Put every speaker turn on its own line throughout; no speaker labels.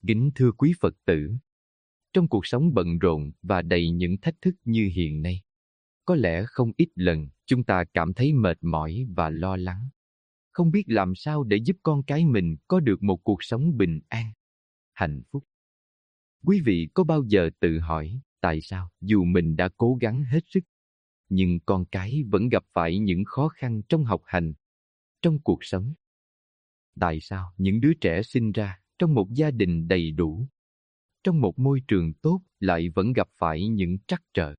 Kính thưa quý Phật tử, trong cuộc sống bận rộn và đầy những thách thức như hiện nay, có lẽ không ít lần chúng ta cảm thấy mệt mỏi và lo lắng, không biết làm sao để giúp con cái mình có được một cuộc sống bình an, hạnh phúc. Quý vị có bao giờ tự hỏi tại sao dù mình đã cố gắng hết sức, nhưng con cái vẫn gặp phải những khó khăn trong học hành, trong cuộc sống? Tại sao những đứa trẻ sinh ra trong một gia đình đầy đủ, trong một môi trường tốt lại vẫn gặp phải những trắc trở?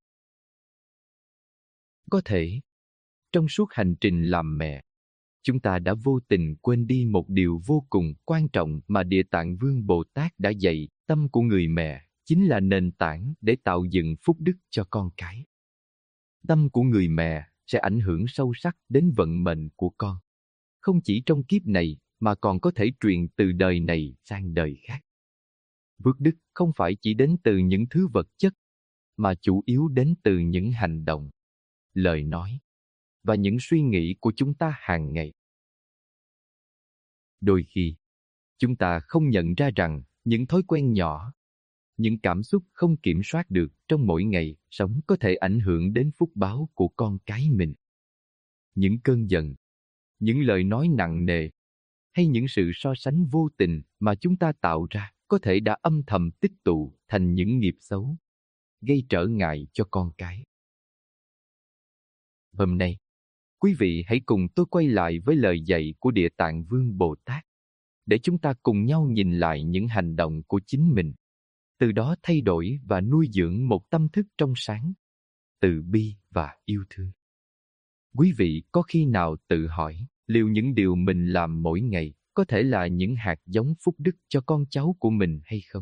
Có thể, trong suốt hành trình làm mẹ, chúng ta đã vô tình quên đi một điều vô cùng quan trọng mà Địa Tạng Vương Bồ Tát đã dạy: tâm của người mẹ chính là nền tảng để tạo dựng phúc đức cho con cái. Tâm của người mẹ sẽ ảnh hưởng sâu sắc đến vận mệnh của con, không chỉ trong kiếp này mà còn có thể truyền từ đời này sang đời khác. Phước đức không phải chỉ đến từ những thứ vật chất, mà chủ yếu đến từ những hành động, lời nói và những suy nghĩ của chúng ta hàng ngày. Đôi khi, chúng ta không nhận ra rằng những thói quen nhỏ, những cảm xúc không kiểm soát được trong mỗi ngày sống có thể ảnh hưởng đến phúc báo của con cái mình. Những cơn giận, những lời nói nặng nề, hay những sự so sánh vô tình mà chúng ta tạo ra có thể đã âm thầm tích tụ thành những nghiệp xấu, gây trở ngại cho con cái. Hôm nay, quý vị hãy cùng tôi quay lại với lời dạy của Địa Tạng Vương Bồ Tát, để chúng ta cùng nhau nhìn lại những hành động của chính mình, từ đó thay đổi và nuôi dưỡng một tâm thức trong sáng, từ bi và yêu thương. Quý vị có khi nào tự hỏi liệu những điều mình làm mỗi ngày có thể là những hạt giống phúc đức cho con cháu của mình hay không?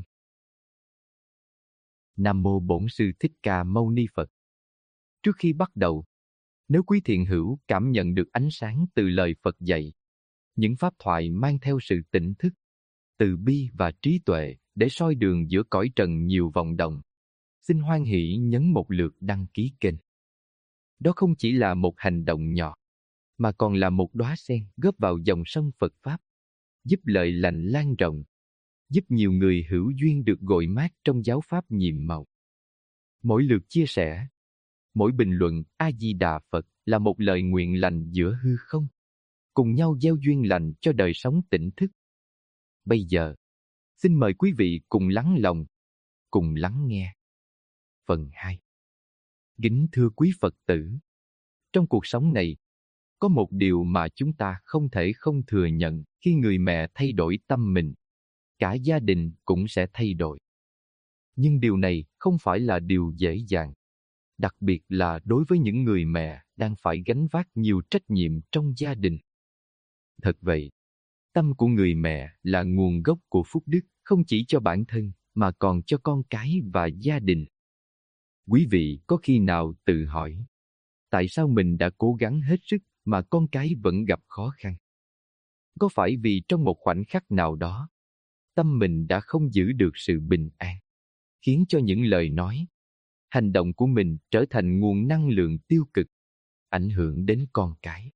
Nam mô Bổn Sư Thích Ca Mâu Ni Phật. Trước khi bắt đầu, nếu quý thiện hữu cảm nhận được ánh sáng từ lời Phật dạy, những pháp thoại mang theo sự tỉnh thức, từ bi và trí tuệ để soi đường giữa cõi trần nhiều vòng động, xin hoan hỷ nhấn một lượt đăng ký kênh. Đó không chỉ là một hành động nhỏ, mà còn là một đóa sen góp vào dòng sông Phật Pháp, giúp lợi lành lan rộng, giúp nhiều người hữu duyên được gội mát trong giáo Pháp nhiệm màu. Mỗi lượt chia sẻ, mỗi bình luận A-di-đà Phật là một lời nguyện lành giữa hư không, cùng nhau gieo duyên lành cho đời sống tỉnh thức. Bây giờ, xin mời quý vị cùng lắng lòng, cùng lắng nghe. Phần 2. Kính thưa quý Phật tử, trong cuộc sống này, có một điều mà chúng ta không thể không thừa nhận: khi người mẹ thay đổi tâm mình, cả gia đình cũng sẽ thay đổi. Nhưng điều này không phải là điều dễ dàng, đặc biệt là đối với những người mẹ đang phải gánh vác nhiều trách nhiệm trong gia đình. Thật vậy, tâm của người mẹ là nguồn gốc của phúc đức, không chỉ cho bản thân mà còn cho con cái và gia đình. Quý vị có khi nào tự hỏi, tại sao mình đã cố gắng hết sức mà con cái vẫn gặp khó khăn? Có phải vì trong một khoảnh khắc nào đó, tâm mình đã không giữ được sự bình an, khiến cho những lời nói, hành động của mình trở thành nguồn năng lượng tiêu cực, ảnh hưởng đến con cái?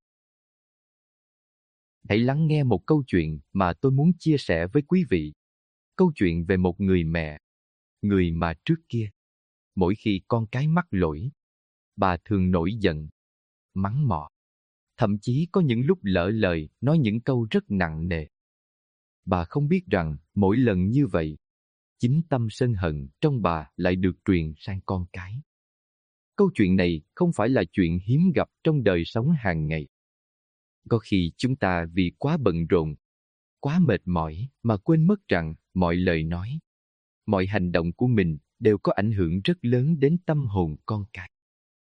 Hãy lắng nghe một câu chuyện mà tôi muốn chia sẻ với quý vị. Câu chuyện về một người mẹ, người mà trước kia, mỗi khi con cái mắc lỗi, bà thường nổi giận, mắng mỏ, thậm chí có những lúc lỡ lời nói những câu rất nặng nề. Bà không biết rằng mỗi lần như vậy, chính tâm sân hận trong bà lại được truyền sang con cái. Câu chuyện này không phải là chuyện hiếm gặp trong đời sống hàng ngày. Có khi chúng ta vì quá bận rộn, quá mệt mỏi mà quên mất rằng mọi lời nói, mọi hành động của mình đều có ảnh hưởng rất lớn đến tâm hồn con cái.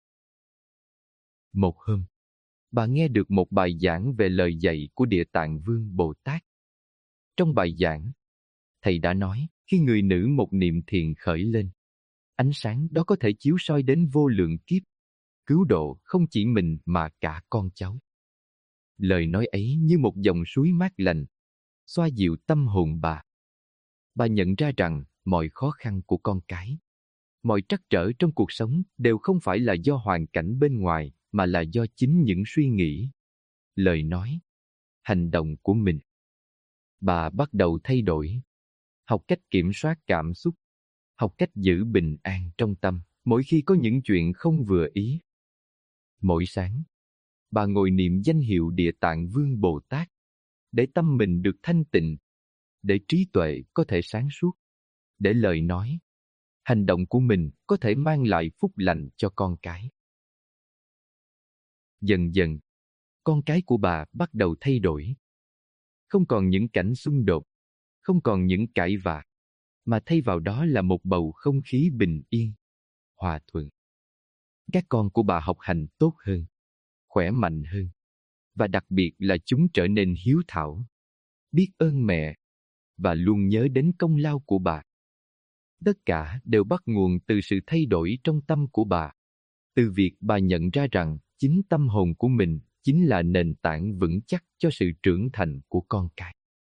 Một hôm, bà nghe được một bài giảng về lời dạy của Địa Tạng Vương Bồ Tát. Trong bài giảng, thầy đã nói khi người nữ một niệm thiền khởi lên, ánh sáng đó có thể chiếu soi đến vô lượng kiếp, cứu độ không chỉ mình mà cả con cháu. Lời nói ấy như một dòng suối mát lành, xoa dịu tâm hồn bà. Bà nhận ra rằng mọi khó khăn của con cái, mọi trắc trở trong cuộc sống đều không phải là do hoàn cảnh bên ngoài, mà là do chính những suy nghĩ, lời nói, hành động của mình. Bà bắt đầu thay đổi. học cách kiểm soát cảm xúc, học cách giữ bình an trong tâm mỗi khi có những chuyện không vừa ý. Mỗi sáng, bà ngồi niệm danh hiệu Địa Tạng Vương Bồ Tát, để tâm mình được thanh tịnh, để trí tuệ có thể sáng suốt, để lời nói, hành động của mình có thể mang lại phúc lành cho con cái. Dần dần, con cái của bà bắt đầu thay đổi. Không còn những cảnh xung đột, không còn những cãi vã, mà thay vào đó là một bầu không khí bình yên, hòa thuận. Các con của bà học hành tốt hơn, khỏe mạnh hơn, và đặc biệt là chúng trở nên hiếu thảo, biết ơn mẹ, và luôn nhớ đến công lao của bà. Tất cả đều bắt nguồn từ sự thay đổi trong tâm của bà, từ việc bà nhận ra rằng chính tâm hồn của mình chính là nền tảng vững chắc cho sự trưởng thành của con cái.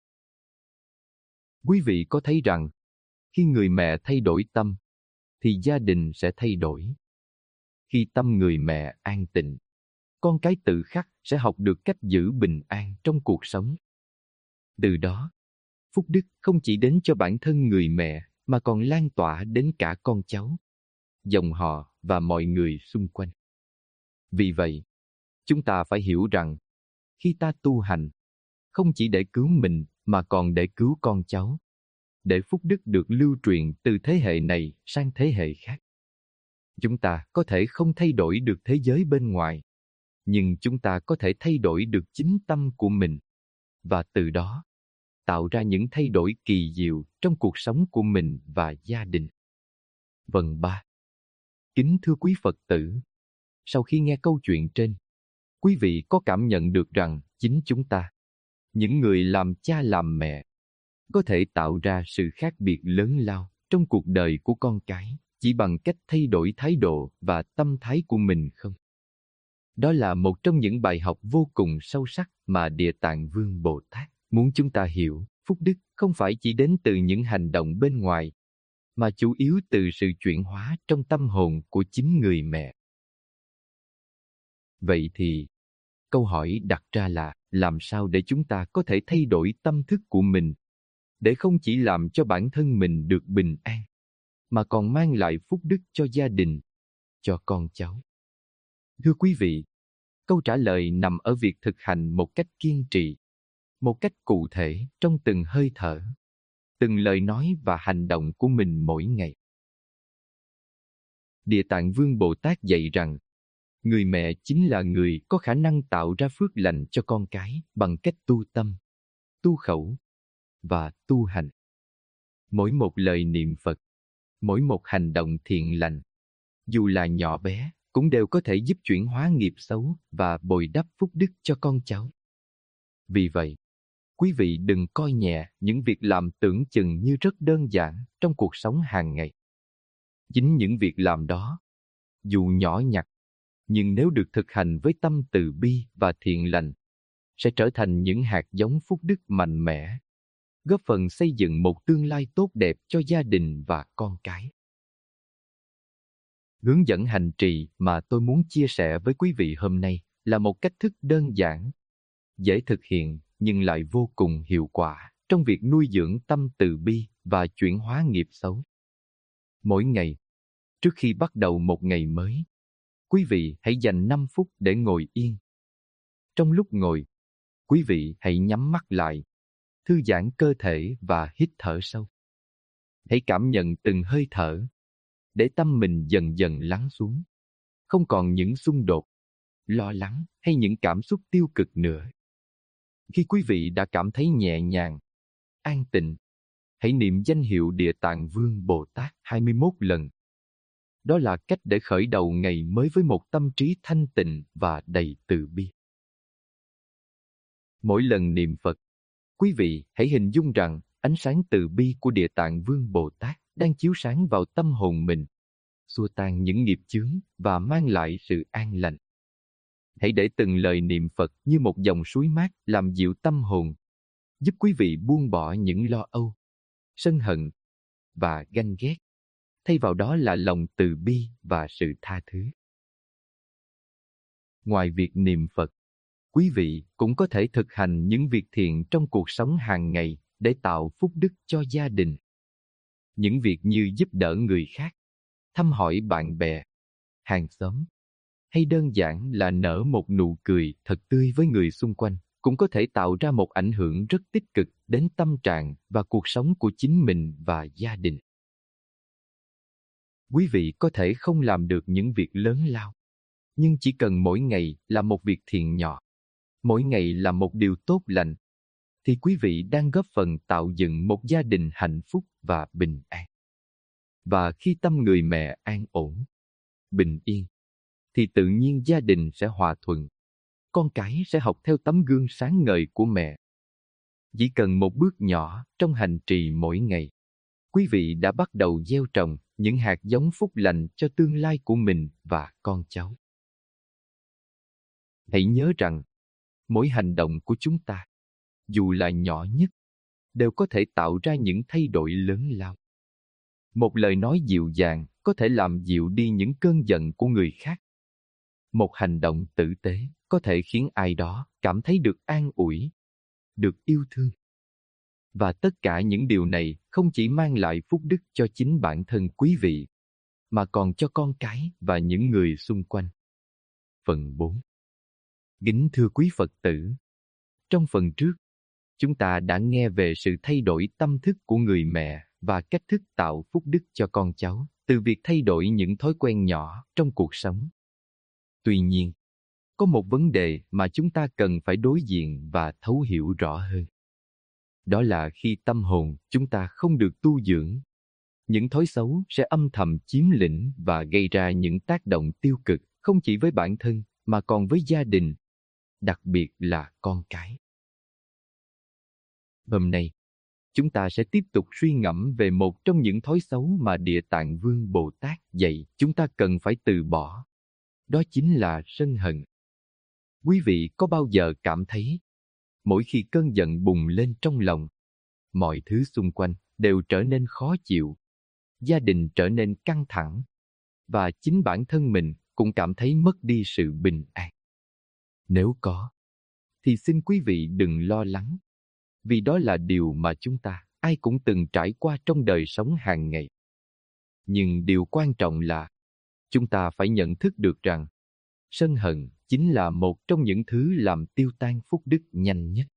Quý vị có thấy rằng, khi người mẹ thay đổi tâm, thì gia đình sẽ thay đổi. Khi tâm người mẹ an tịnh, con cái tự khắc sẽ học được cách giữ bình an trong cuộc sống. Từ đó, phúc đức không chỉ đến cho bản thân người mẹ, mà còn lan tỏa đến cả con cháu, dòng họ và mọi người xung quanh. Vì vậy, chúng ta phải hiểu rằng, khi ta tu hành, không chỉ để cứu mình mà còn để cứu con cháu, để phúc đức được lưu truyền từ thế hệ này sang thế hệ khác. Chúng ta có thể không thay đổi được thế giới bên ngoài, nhưng chúng ta có thể thay đổi được chính tâm của mình, và từ đó tạo ra những thay đổi kỳ diệu trong cuộc sống của mình và gia đình. Phần 3. Kính thưa quý Phật tử, sau khi nghe câu chuyện trên, quý vị có cảm nhận được rằng chính chúng ta, những người làm cha làm mẹ, có thể tạo ra sự khác biệt lớn lao trong cuộc đời của con cái chỉ bằng cách thay đổi thái độ và tâm thái của mình không? Đó là một trong những bài học vô cùng sâu sắc mà Địa Tạng Vương Bồ Tát muốn chúng ta hiểu. Phúc đức không phải chỉ đến từ những hành động bên ngoài, mà chủ yếu từ sự chuyển hóa trong tâm hồn của chính người mẹ. Vậy thì, câu hỏi đặt ra là làm sao để chúng ta có thể thay đổi tâm thức của mình, để không chỉ làm cho bản thân mình được bình an, mà còn mang lại phúc đức cho gia đình, cho con cháu? Thưa quý vị, câu trả lời nằm ở việc thực hành một cách kiên trì, một cách cụ thể trong từng hơi thở, từng lời nói và hành động của mình mỗi ngày. Địa Tạng Vương Bồ Tát dạy rằng, người mẹ chính là người có khả năng tạo ra phước lành cho con cái bằng cách tu tâm, tu khẩu và tu hành. Mỗi một lời niệm Phật, mỗi một hành động thiện lành, dù là nhỏ bé, cũng đều có thể giúp chuyển hóa nghiệp xấu và bồi đắp phúc đức cho con cháu. Vì vậy, quý vị đừng coi nhẹ những việc làm tưởng chừng như rất đơn giản trong cuộc sống hàng ngày. Chính những việc làm đó, dù nhỏ nhặt, nhưng nếu được thực hành với tâm từ bi và thiện lành, sẽ trở thành những hạt giống phúc đức mạnh mẽ, góp phần xây dựng một tương lai tốt đẹp cho gia đình và con cái. Hướng dẫn hành trì mà tôi muốn chia sẻ với quý vị hôm nay là một cách thức đơn giản, dễ thực hiện nhưng lại vô cùng hiệu quả trong việc nuôi dưỡng tâm từ bi và chuyển hóa nghiệp xấu. Mỗi ngày, trước khi bắt đầu một ngày mới, quý vị hãy dành 5 phút để ngồi yên. Trong lúc ngồi, quý vị hãy nhắm mắt lại, thư giãn cơ thể và hít thở sâu. Hãy cảm nhận từng hơi thở, để tâm mình dần dần lắng xuống, không còn những xung đột, lo lắng hay những cảm xúc tiêu cực nữa. Khi quý vị đã cảm thấy nhẹ nhàng, an tịnh, hãy niệm danh hiệu Địa Tạng Vương Bồ Tát 21 lần. Đó là cách để khởi đầu ngày mới với một tâm trí thanh tịnh và đầy từ bi. Mỗi lần niệm Phật, quý vị hãy hình dung rằng ánh sáng từ bi của Địa Tạng Vương Bồ Tát đang chiếu sáng vào tâm hồn mình, xua tan những nghiệp chướng và mang lại sự an lành. Hãy để từng lời niệm Phật như một dòng suối mát làm dịu tâm hồn, giúp quý vị buông bỏ những lo âu, sân hận và ganh ghét. Thay vào đó là lòng từ bi và sự tha thứ. Ngoài việc niệm Phật, quý vị cũng có thể thực hành những việc thiện trong cuộc sống hàng ngày để tạo phúc đức cho gia đình. Những việc như giúp đỡ người khác, thăm hỏi bạn bè, hàng xóm, hay đơn giản là nở một nụ cười thật tươi với người xung quanh, cũng có thể tạo ra một ảnh hưởng rất tích cực đến tâm trạng và cuộc sống của chính mình và gia đình. Quý vị có thể không làm được những việc lớn lao, nhưng chỉ cần mỗi ngày làm một việc thiện nhỏ, mỗi ngày làm một điều tốt lành, thì quý vị đang góp phần tạo dựng một gia đình hạnh phúc và bình an. Và khi tâm người mẹ an ổn, bình yên, thì tự nhiên gia đình sẽ hòa thuận. Con cái sẽ học theo tấm gương sáng ngời của mẹ. Chỉ cần một bước nhỏ trong hành trì mỗi ngày, quý vị đã bắt đầu gieo trồng những hạt giống phúc lành cho tương lai của mình và con cháu. Hãy nhớ rằng, mỗi hành động của chúng ta, dù là nhỏ nhất, đều có thể tạo ra những thay đổi lớn lao. Một lời nói dịu dàng có thể làm dịu đi những cơn giận của người khác. Một hành động tử tế có thể khiến ai đó cảm thấy được an ủi, được yêu thương. Và tất cả những điều này không chỉ mang lại phúc đức cho chính bản thân quý vị, mà còn cho con cái và những người xung quanh. Phần 4. Kính thưa quý Phật tử, trong phần trước, chúng ta đã nghe về sự thay đổi tâm thức của người mẹ và cách thức tạo phúc đức cho con cháu từ việc thay đổi những thói quen nhỏ trong cuộc sống. Tuy nhiên, có một vấn đề mà chúng ta cần phải đối diện và thấu hiểu rõ hơn. Đó là khi tâm hồn chúng ta không được tu dưỡng, những thói xấu sẽ âm thầm chiếm lĩnh và gây ra những tác động tiêu cực không chỉ với bản thân mà còn với gia đình, đặc biệt là con cái. Hôm nay, chúng ta sẽ tiếp tục suy ngẫm về một trong những thói xấu mà Địa Tạng Vương Bồ Tát dạy chúng ta cần phải từ bỏ. Đó chính là sân hận. Quý vị có bao giờ cảm thấy, mỗi khi cơn giận bùng lên trong lòng, mọi thứ xung quanh đều trở nên khó chịu, gia đình trở nên căng thẳng, và chính bản thân mình cũng cảm thấy mất đi sự bình an? Nếu có, thì xin quý vị đừng lo lắng, vì đó là điều mà chúng ta ai cũng từng trải qua trong đời sống hàng ngày. Nhưng điều quan trọng là chúng ta phải nhận thức được rằng sân hận chính là một trong những thứ làm tiêu tan phúc đức nhanh nhất.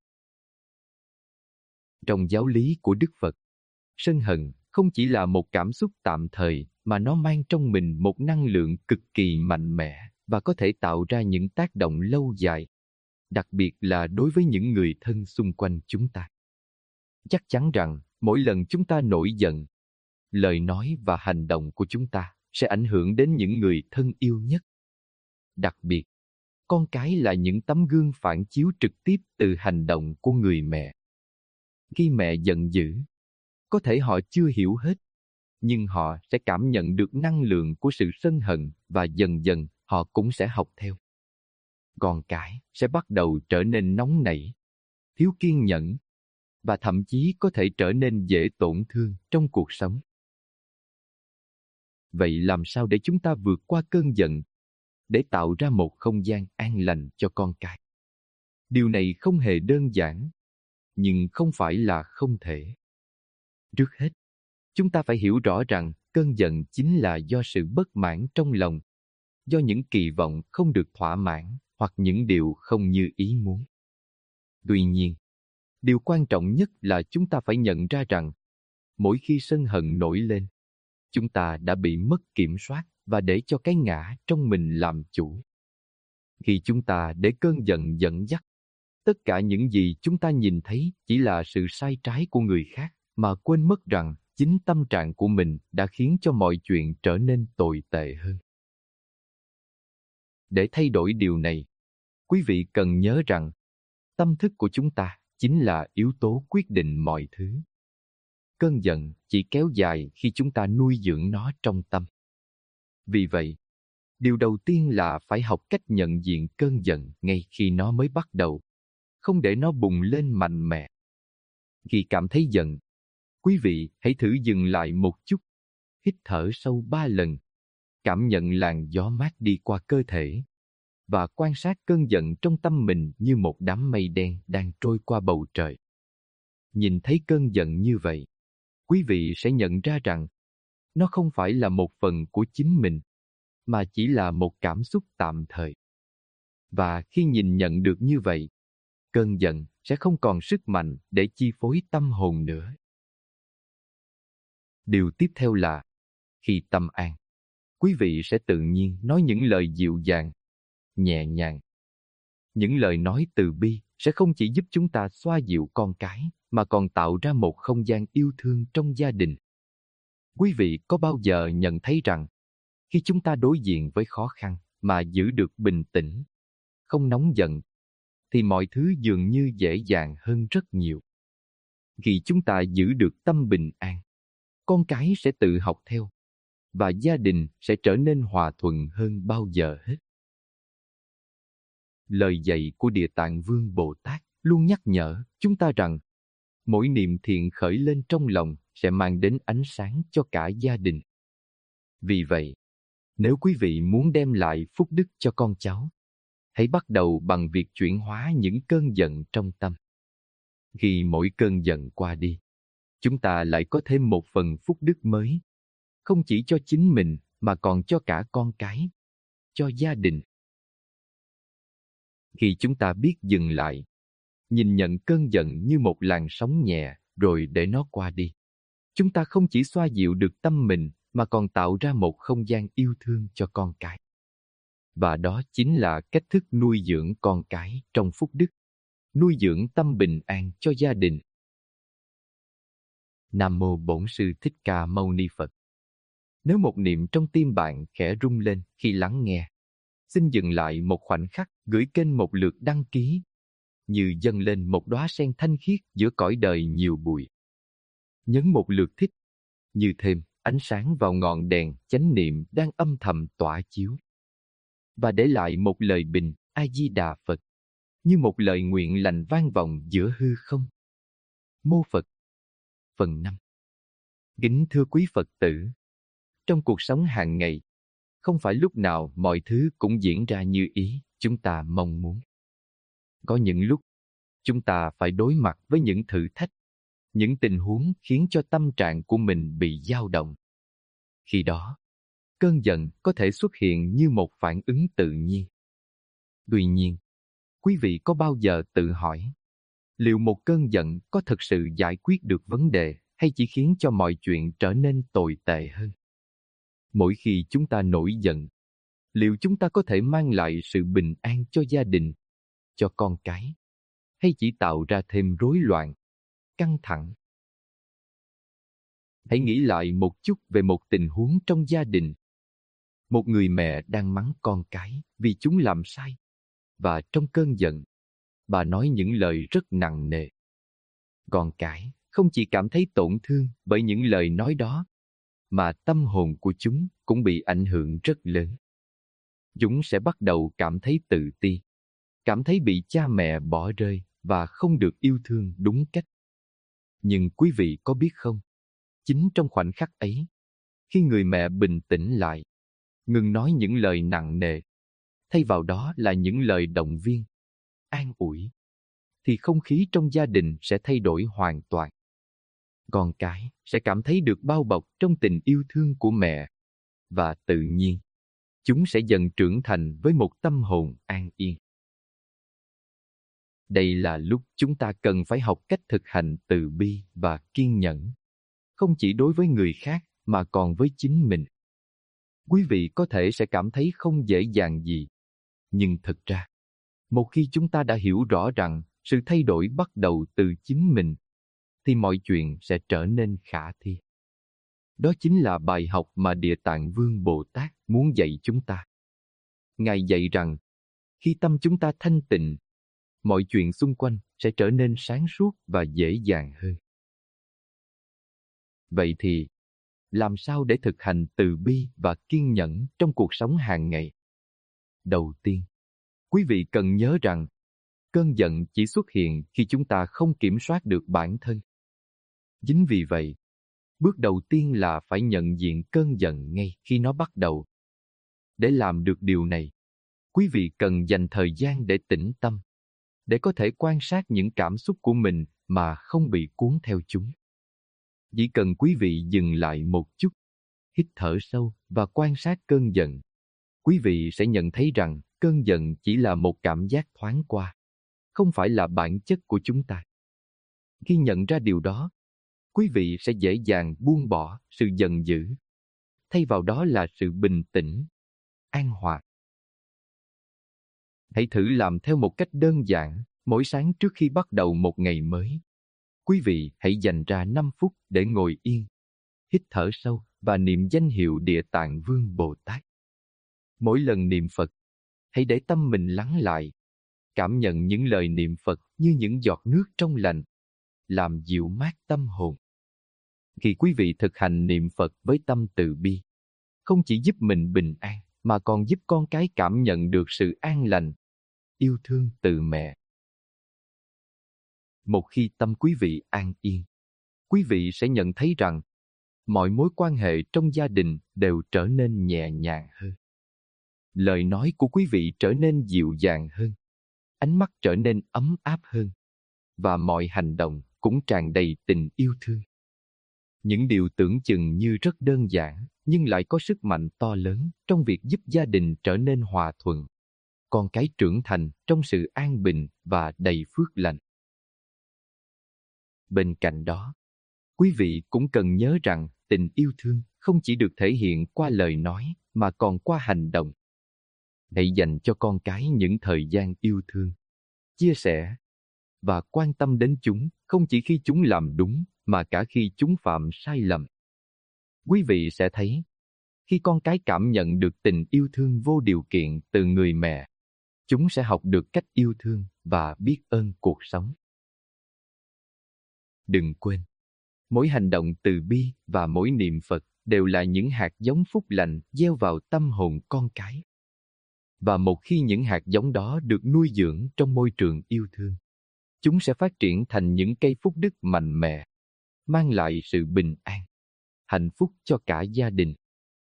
Trong giáo lý của Đức Phật, sân hận không chỉ là một cảm xúc tạm thời mà nó mang trong mình một năng lượng cực kỳ mạnh mẽ và có thể tạo ra những tác động lâu dài, đặc biệt là đối với những người thân xung quanh chúng ta. Chắc chắn rằng mỗi lần chúng ta nổi giận, lời nói và hành động của chúng ta sẽ ảnh hưởng đến những người thân yêu nhất. Đặc biệt, con cái là những tấm gương phản chiếu trực tiếp từ hành động của người mẹ. Khi mẹ giận dữ, có thể họ chưa hiểu hết, nhưng họ sẽ cảm nhận được năng lượng của sự sân hận và dần dần họ cũng sẽ học theo. Con cái sẽ bắt đầu trở nên nóng nảy, thiếu kiên nhẫn, và thậm chí có thể trở nên dễ tổn thương trong cuộc sống. Vậy làm sao để chúng ta vượt qua cơn giận, để tạo ra một không gian an lành cho con cái? Điều này không hề đơn giản, nhưng không phải là không thể. Trước hết, chúng ta phải hiểu rõ rằng cơn giận chính là do sự bất mãn trong lòng, do những kỳ vọng không được thỏa mãn hoặc những điều không như ý muốn. Tuy nhiên, điều quan trọng nhất là chúng ta phải nhận ra rằng mỗi khi sân hận nổi lên, chúng ta đã bị mất kiểm soát và để cho cái ngã trong mình làm chủ. Khi chúng ta để cơn giận dẫn dắt, tất cả những gì chúng ta nhìn thấy chỉ là sự sai trái của người khác, mà quên mất rằng chính tâm trạng của mình đã khiến cho mọi chuyện trở nên tồi tệ hơn. Để thay đổi điều này, quý vị cần nhớ rằng tâm thức của chúng ta chính là yếu tố quyết định mọi thứ. Cơn giận chỉ kéo dài khi chúng ta nuôi dưỡng nó trong tâm. Vì vậy, điều đầu tiên là phải học cách nhận diện cơn giận ngay khi nó mới bắt đầu, không để nó bùng lên mạnh mẽ. Khi cảm thấy giận, quý vị hãy thử dừng lại một chút, hít thở sâu 3 lần, cảm nhận làn gió mát đi qua cơ thể, và quan sát cơn giận trong tâm mình như một đám mây đen đang trôi qua bầu trời. Nhìn thấy cơn giận như vậy, quý vị sẽ nhận ra rằng nó không phải là một phần của chính mình, mà chỉ là một cảm xúc tạm thời. Và khi nhìn nhận được như vậy, cơn giận sẽ không còn sức mạnh để chi phối tâm hồn nữa. Điều tiếp theo là, khi tâm an, quý vị sẽ tự nhiên nói những lời dịu dàng, nhẹ nhàng. Những lời nói từ bi sẽ không chỉ giúp chúng ta xoa dịu con cái, mà còn tạo ra một không gian yêu thương trong gia đình. Quý vị có bao giờ nhận thấy rằng, khi chúng ta đối diện với khó khăn mà giữ được bình tĩnh, không nóng giận, thì mọi thứ dường như dễ dàng hơn rất nhiều. Khi chúng ta giữ được tâm bình an, con cái sẽ tự học theo, và gia đình sẽ trở nên hòa thuận hơn bao giờ hết. Lời dạy của Địa Tạng Vương Bồ Tát luôn nhắc nhở chúng ta rằng mỗi niệm thiện khởi lên trong lòng sẽ mang đến ánh sáng cho cả gia đình. Vì vậy, nếu quý vị muốn đem lại phúc đức cho con cháu, hãy bắt đầu bằng việc chuyển hóa những cơn giận trong tâm. Khi mỗi cơn giận qua đi, chúng ta lại có thêm một phần phúc đức mới, không chỉ cho chính mình mà còn cho cả con cái, cho gia đình. Khi chúng ta biết dừng lại, nhìn nhận cơn giận như một làn sóng nhẹ rồi để nó qua đi, chúng ta không chỉ xoa dịu được tâm mình mà còn tạo ra một không gian yêu thương cho con cái. Và đó chính là cách thức nuôi dưỡng con cái trong phúc đức, nuôi dưỡng tâm bình an cho gia đình. Nam Mô Bổn Sư Thích Ca Mâu Ni Phật. Nếu một niệm trong tim bạn khẽ rung lên khi lắng nghe, xin dừng lại một khoảnh khắc, gửi kênh một lượt đăng ký, như dâng lên một đóa sen thanh khiết giữa cõi đời nhiều bụi. Nhấn một lượt thích, như thêm ánh sáng vào ngọn đèn chánh niệm đang âm thầm tỏa chiếu. Và để lại một lời bình A Di Đà Phật, như một lời nguyện lành vang vọng giữa hư không. Mô Phật. Phần 5. Kính thưa quý Phật tử, trong cuộc sống hàng ngày, không phải lúc nào mọi thứ cũng diễn ra như ý chúng ta mong muốn. Có những lúc, chúng ta phải đối mặt với những thử thách, những tình huống khiến cho tâm trạng của mình bị dao động. Khi đó, cơn giận có thể xuất hiện như một phản ứng tự nhiên. Tuy nhiên, quý vị có bao giờ tự hỏi, liệu một cơn giận có thực sự giải quyết được vấn đề hay chỉ khiến cho mọi chuyện trở nên tồi tệ hơn? Mỗi khi chúng ta nổi giận, liệu chúng ta có thể mang lại sự bình an cho gia đình, cho con cái, hay chỉ tạo ra thêm rối loạn, căng thẳng? Hãy nghĩ lại một chút về một tình huống trong gia đình. Một người mẹ đang mắng con cái vì chúng làm sai, và trong cơn giận, bà nói những lời rất nặng nề. Con cái không chỉ cảm thấy tổn thương bởi những lời nói đó, mà tâm hồn của chúng cũng bị ảnh hưởng rất lớn. Chúng sẽ bắt đầu cảm thấy tự ti, cảm thấy bị cha mẹ bỏ rơi và không được yêu thương đúng cách. Nhưng quý vị có biết không, chính trong khoảnh khắc ấy, khi người mẹ bình tĩnh lại, ngừng nói những lời nặng nề, thay vào đó là những lời động viên, an ủi, thì không khí trong gia đình sẽ thay đổi hoàn toàn. Con cái sẽ cảm thấy được bao bọc trong tình yêu thương của mẹ, và tự nhiên, chúng sẽ dần trưởng thành với một tâm hồn an yên. Đây là lúc chúng ta cần phải học cách thực hành từ bi và kiên nhẫn, không chỉ đối với người khác mà còn với chính mình. Quý vị có thể sẽ cảm thấy không dễ dàng gì, nhưng thực ra, một khi chúng ta đã hiểu rõ rằng sự thay đổi bắt đầu từ chính mình, thì mọi chuyện sẽ trở nên khả thi. Đó chính là bài học mà Địa Tạng Vương Bồ Tát muốn dạy chúng ta. Ngài dạy rằng, khi tâm chúng ta thanh tịnh, mọi chuyện xung quanh sẽ trở nên sáng suốt và dễ dàng hơn. Vậy thì, làm sao để thực hành từ bi và kiên nhẫn trong cuộc sống hàng ngày? Đầu tiên, quý vị cần nhớ rằng, cơn giận chỉ xuất hiện khi chúng ta không kiểm soát được bản thân. Chính vì vậy, bước đầu tiên là phải nhận diện cơn giận ngay khi nó bắt đầu. Để làm được điều này, quý vị cần dành thời gian để tĩnh tâm, để có thể quan sát những cảm xúc của mình mà không bị cuốn theo chúng. Chỉ cần quý vị dừng lại một chút, hít thở sâu và quan sát cơn giận, quý vị sẽ nhận thấy rằng cơn giận chỉ là một cảm giác thoáng qua, không phải là bản chất của chúng ta. Khi nhận ra điều đó, quý vị sẽ dễ dàng buông bỏ sự giận dữ, thay vào đó là sự bình tĩnh, an hòa. Hãy thử làm theo một cách đơn giản, mỗi sáng trước khi bắt đầu một ngày mới. Quý vị hãy dành ra 5 phút để ngồi yên, hít thở sâu và niệm danh hiệu Địa Tạng Vương Bồ Tát. Mỗi lần niệm Phật, hãy để tâm mình lắng lại, cảm nhận những lời niệm Phật như những giọt nước trong lành, làm dịu mát tâm hồn. Khi quý vị thực hành niệm Phật với tâm từ bi, không chỉ giúp mình bình an, mà còn giúp con cái cảm nhận được sự an lành, yêu thương từ mẹ. Một khi tâm quý vị an yên, quý vị sẽ nhận thấy rằng mọi mối quan hệ trong gia đình đều trở nên nhẹ nhàng hơn. Lời nói của quý vị trở nên dịu dàng hơn, ánh mắt trở nên ấm áp hơn, và mọi hành động cũng tràn đầy tình yêu thương. Những điều tưởng chừng như rất đơn giản, nhưng lại có sức mạnh to lớn trong việc giúp gia đình trở nên hòa thuận, con cái trưởng thành trong sự an bình và đầy phước lành. Bên cạnh đó, quý vị cũng cần nhớ rằng tình yêu thương không chỉ được thể hiện qua lời nói mà còn qua hành động. Hãy dành cho con cái những thời gian yêu thương, chia sẻ và quan tâm đến chúng không chỉ khi chúng làm đúng mà cả khi chúng phạm sai lầm. Quý vị sẽ thấy, khi con cái cảm nhận được tình yêu thương vô điều kiện từ người mẹ, chúng sẽ học được cách yêu thương và biết ơn cuộc sống. Đừng quên, mỗi hành động từ bi và mỗi niệm Phật đều là những hạt giống phúc lành gieo vào tâm hồn con cái. Và một khi những hạt giống đó được nuôi dưỡng trong môi trường yêu thương, chúng sẽ phát triển thành những cây phúc đức mạnh mẽ, mang lại sự bình an, hạnh phúc cho cả gia đình.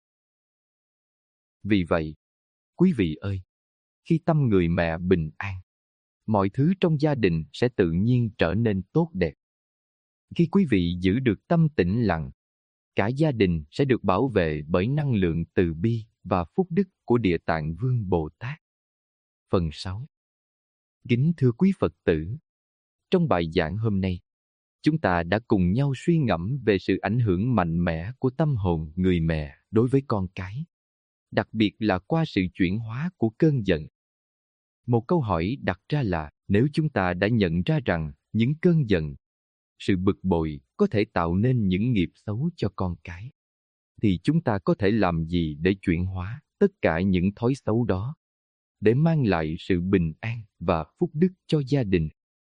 Vì vậy, quý vị ơi, khi tâm người mẹ bình an, mọi thứ trong gia đình sẽ tự nhiên trở nên tốt đẹp. Khi quý vị giữ được tâm tĩnh lặng, cả gia đình sẽ được bảo vệ bởi năng lượng từ bi và phúc đức của Địa Tạng Vương Bồ Tát. Phần 6. Kính thưa quý Phật tử, trong bài giảng hôm nay, chúng ta đã cùng nhau suy ngẫm về sự ảnh hưởng mạnh mẽ của tâm hồn người mẹ đối với con cái, đặc biệt là qua sự chuyển hóa của cơn giận. Một câu hỏi đặt ra là, nếu chúng ta đã nhận ra rằng những cơn giận, sự bực bội có thể tạo nên những nghiệp xấu cho con cái, thì chúng ta có thể làm gì để chuyển hóa tất cả những thói xấu đó, để mang lại sự bình an và phúc đức cho gia đình?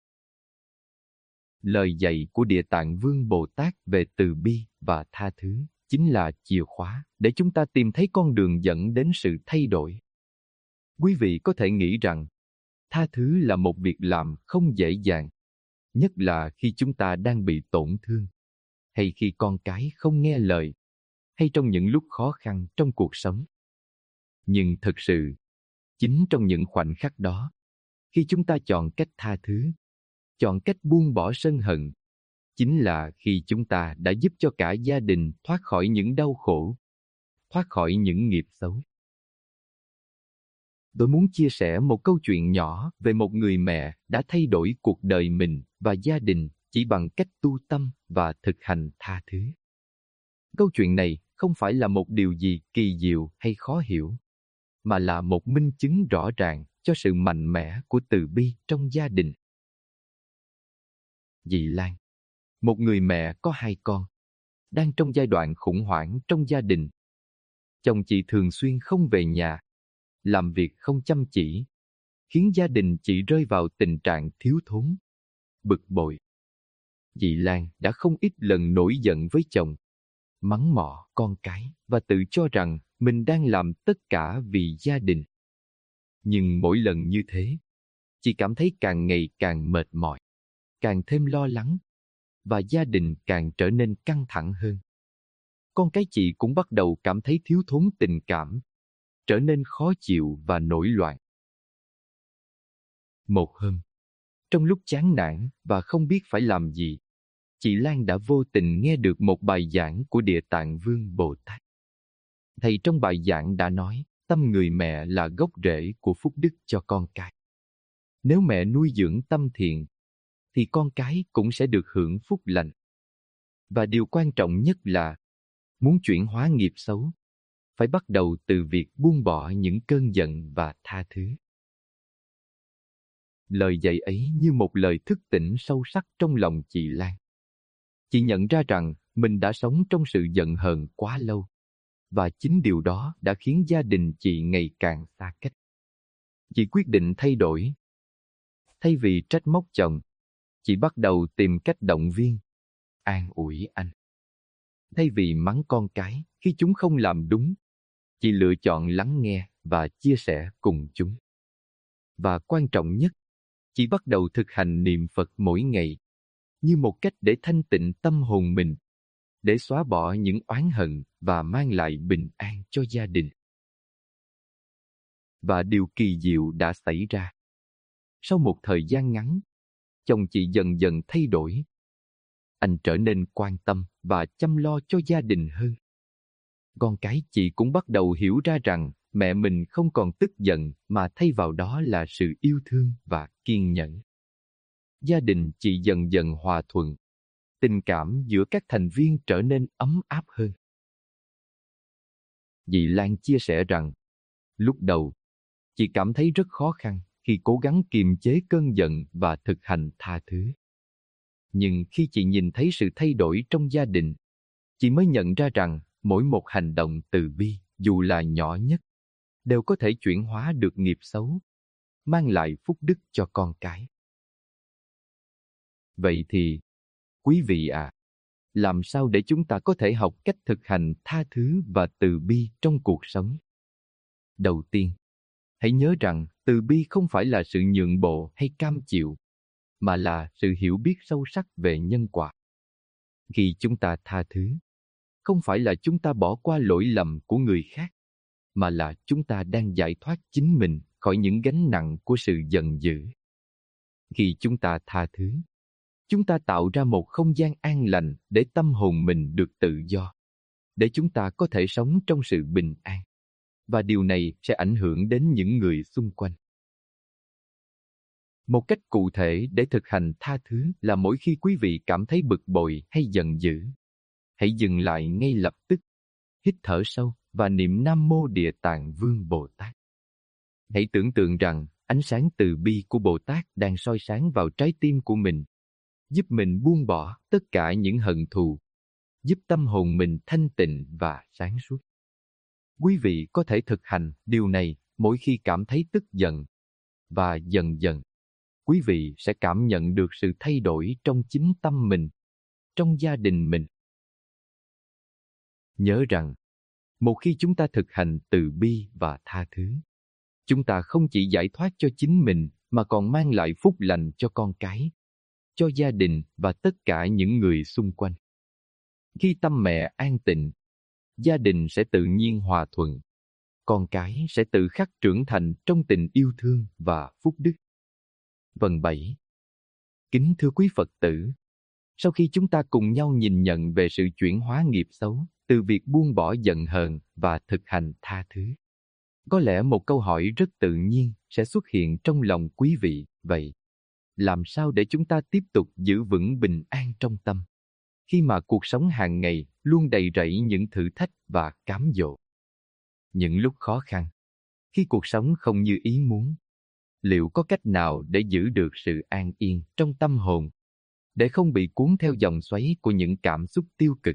Lời dạy của Địa Tạng Vương Bồ Tát về từ bi và tha thứ chính là chìa khóa để chúng ta tìm thấy con đường dẫn đến sự thay đổi. Quý vị có thể nghĩ rằng tha thứ là một việc làm không dễ dàng, nhất là khi chúng ta đang bị tổn thương, hay khi con cái không nghe lời, hay trong những lúc khó khăn trong cuộc sống. Nhưng thực sự, chính trong những khoảnh khắc đó, khi chúng ta chọn cách tha thứ, chọn cách buông bỏ sân hận, chính là khi chúng ta đã giúp cho cả gia đình thoát khỏi những đau khổ, thoát khỏi những nghiệp xấu. Tôi muốn chia sẻ một câu chuyện nhỏ về một người mẹ đã thay đổi cuộc đời mình và gia đình chỉ bằng cách tu tâm và thực hành tha thứ. Câu chuyện này không phải là một điều gì kỳ diệu hay khó hiểu, mà là một minh chứng rõ ràng cho sự mạnh mẽ của từ bi trong gia đình. Dì Lan, một người mẹ có 2 con, đang trong giai đoạn khủng hoảng trong gia đình. Chồng chị thường xuyên không về nhà, làm việc không chăm chỉ, khiến gia đình chị rơi vào tình trạng thiếu thốn, bực bội. Dì Lan đã không ít lần nổi giận với chồng, mắng mỏ con cái và tự cho rằng mình đang làm tất cả vì gia đình. Nhưng mỗi lần như thế, chị cảm thấy càng ngày càng mệt mỏi, càng thêm lo lắng, và gia đình càng trở nên căng thẳng hơn. Con cái chị cũng bắt đầu cảm thấy thiếu thốn tình cảm, trở nên khó chịu và nổi loạn. Một hôm, Trong lúc chán nản và không biết phải làm gì, chị Lan đã vô tình nghe được một bài giảng của Địa Tạng Vương Bồ Tát. Thầy trong bài giảng đã nói, tâm người mẹ là gốc rễ của phúc đức cho con cái. Nếu mẹ nuôi dưỡng tâm thiện, thì con cái cũng sẽ được hưởng phúc lành. Và điều quan trọng nhất là, muốn chuyển hóa nghiệp xấu, phải bắt đầu từ việc buông bỏ những cơn giận và tha thứ. Lời dạy ấy như một lời thức tỉnh sâu sắc trong lòng chị Lan. Chị nhận ra rằng mình đã sống trong sự giận hờn quá lâu, và chính điều đó đã khiến gia đình chị ngày càng xa cách. Chị quyết định thay đổi. Thay vì trách móc chồng, chị bắt đầu tìm cách động viên, an ủi anh. Thay vì mắng con cái khi chúng không làm đúng, chị lựa chọn lắng nghe và chia sẻ cùng chúng. Và quan trọng nhất, chị bắt đầu thực hành niệm Phật mỗi ngày, như một cách để thanh tịnh tâm hồn mình, để xóa bỏ những oán hận và mang lại bình an cho gia đình. Và điều kỳ diệu đã xảy ra. Sau một thời gian ngắn, chồng chị dần dần thay đổi. Anh trở nên quan tâm và chăm lo cho gia đình hơn. Con cái chị cũng bắt đầu hiểu ra rằng mẹ mình không còn tức giận mà thay vào đó là sự yêu thương và kiên nhẫn. Gia đình chị dần dần hòa thuận. Tình cảm giữa các thành viên trở nên ấm áp hơn. Dì Lan chia sẻ rằng, lúc đầu, chị cảm thấy rất khó khăn khi cố gắng kiềm chế cơn giận và thực hành tha thứ. Nhưng khi chị nhìn thấy sự thay đổi trong gia đình, chị mới nhận ra rằng mỗi một hành động từ bi, dù là nhỏ nhất, đều có thể chuyển hóa được nghiệp xấu, mang lại phúc đức cho con cái. Vậy thì, quý vị ạ, làm sao để chúng ta có thể học cách thực hành tha thứ và từ bi trong cuộc sống? Đầu tiên, hãy nhớ rằng từ bi không phải là sự nhượng bộ hay cam chịu, mà là sự hiểu biết sâu sắc về nhân quả. Khi chúng ta tha thứ, không phải là chúng ta bỏ qua lỗi lầm của người khác, mà là chúng ta đang giải thoát chính mình khỏi những gánh nặng của sự giận dữ. Khi chúng ta tha thứ, chúng ta tạo ra một không gian an lành để tâm hồn mình được tự do, để chúng ta có thể sống trong sự bình an. Và điều này sẽ ảnh hưởng đến những người xung quanh. Một cách cụ thể để thực hành tha thứ là mỗi khi quý vị cảm thấy bực bội hay giận dữ, hãy dừng lại ngay lập tức, hít thở sâu và niệm Nam Mô Địa Tạng Vương Bồ Tát. Hãy tưởng tượng rằng ánh sáng từ bi của Bồ Tát đang soi sáng vào trái tim của mình, giúp mình buông bỏ tất cả những hận thù, giúp tâm hồn mình thanh tịnh và sáng suốt. Quý vị có thể thực hành điều này mỗi khi cảm thấy tức giận, và dần dần, quý vị sẽ cảm nhận được sự thay đổi trong chính tâm mình, trong gia đình mình. Nhớ rằng, một khi chúng ta thực hành từ bi và tha thứ, chúng ta không chỉ giải thoát cho chính mình mà còn mang lại phúc lành cho con cái, cho gia đình và tất cả những người xung quanh. Khi tâm mẹ an tịnh, gia đình sẽ tự nhiên hòa thuận. Con cái sẽ tự khắc trưởng thành trong tình yêu thương và phúc đức. Phần 7. Kính thưa quý Phật tử, sau khi chúng ta cùng nhau nhìn nhận về sự chuyển hóa nghiệp xấu từ việc buông bỏ giận hờn và thực hành tha thứ, có lẽ một câu hỏi rất tự nhiên sẽ xuất hiện trong lòng quý vị. Vậy, làm sao để chúng ta tiếp tục giữ vững bình an trong tâm, khi mà cuộc sống hàng ngày luôn đầy rẫy những thử thách và cám dỗ? Những lúc khó khăn, khi cuộc sống không như ý muốn, liệu có cách nào để giữ được sự an yên trong tâm hồn, để không bị cuốn theo dòng xoáy của những cảm xúc tiêu cực?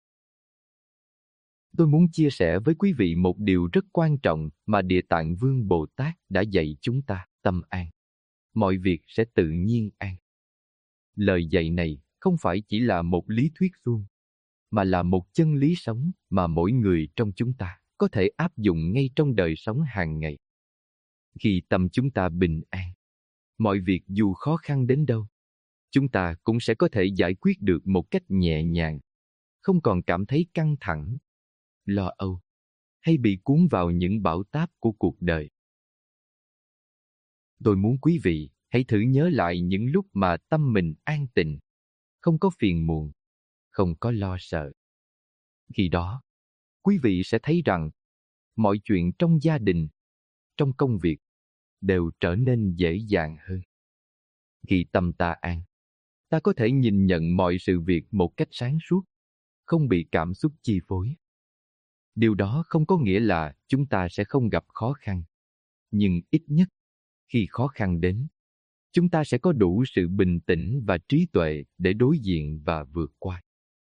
Tôi muốn chia sẻ với quý vị một điều rất quan trọng mà Địa Tạng Vương Bồ Tát đã dạy chúng ta: tâm an, mọi việc sẽ tự nhiên an. Lời dạy này không phải chỉ là một lý thuyết suông, mà là một chân lý sống mà mỗi người trong chúng ta có thể áp dụng ngay trong đời sống hàng ngày. Khi tâm chúng ta bình an, mọi việc dù khó khăn đến đâu, chúng ta cũng sẽ có thể giải quyết được một cách nhẹ nhàng, không còn cảm thấy căng thẳng, lo âu, hay bị cuốn vào những bão táp của cuộc đời. Tôi muốn quý vị Hãy thử nhớ lại những lúc mà tâm mình an tịnh, không có phiền muộn, không có lo sợ. Khi đó, quý vị sẽ thấy rằng mọi chuyện trong gia đình, trong công việc đều trở nên dễ dàng hơn. Khi tâm ta an, ta có thể nhìn nhận mọi sự việc một cách sáng suốt, không bị cảm xúc chi phối. Điều đó không có nghĩa là chúng ta sẽ không gặp khó khăn, nhưng ít nhất, khi khó khăn đến, chúng ta sẽ có đủ sự bình tĩnh và trí tuệ để đối diện và vượt qua.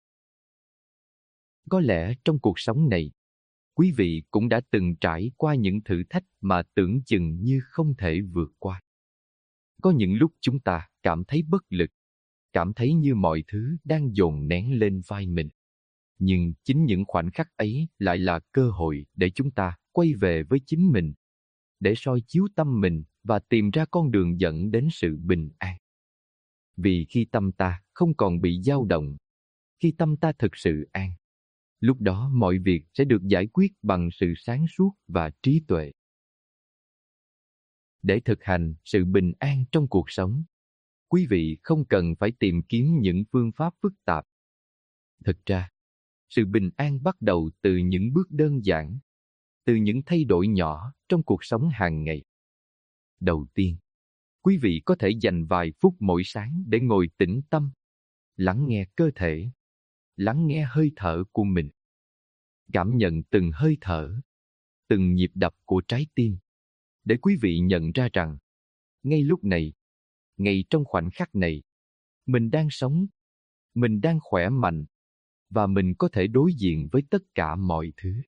Có lẽ trong cuộc sống này, quý vị cũng đã từng trải qua những thử thách mà tưởng chừng như không thể vượt qua. Có những lúc chúng ta cảm thấy bất lực, cảm thấy như mọi thứ đang dồn nén lên vai mình. Nhưng chính những khoảnh khắc ấy lại là cơ hội để chúng ta quay về với chính mình, để soi chiếu tâm mình và tìm ra con đường dẫn đến sự bình an. Vì khi tâm ta không còn bị dao động, khi tâm ta thực sự an, lúc đó mọi việc sẽ được giải quyết bằng sự sáng suốt và trí tuệ. Để thực hành sự bình an trong cuộc sống, quý vị không cần phải tìm kiếm những phương pháp phức tạp. Thực ra, sự bình an bắt đầu từ những bước đơn giản, từ những thay đổi nhỏ trong cuộc sống hàng ngày. Đầu tiên, quý vị có thể dành vài phút mỗi sáng để ngồi tĩnh tâm, lắng nghe cơ thể, lắng nghe hơi thở của mình. Cảm nhận từng hơi thở, từng nhịp đập của trái tim, để quý vị nhận ra rằng, ngay lúc này, ngay trong khoảnh khắc này, mình đang sống, mình đang khỏe mạnh, và mình có thể đối diện với tất cả mọi thứ.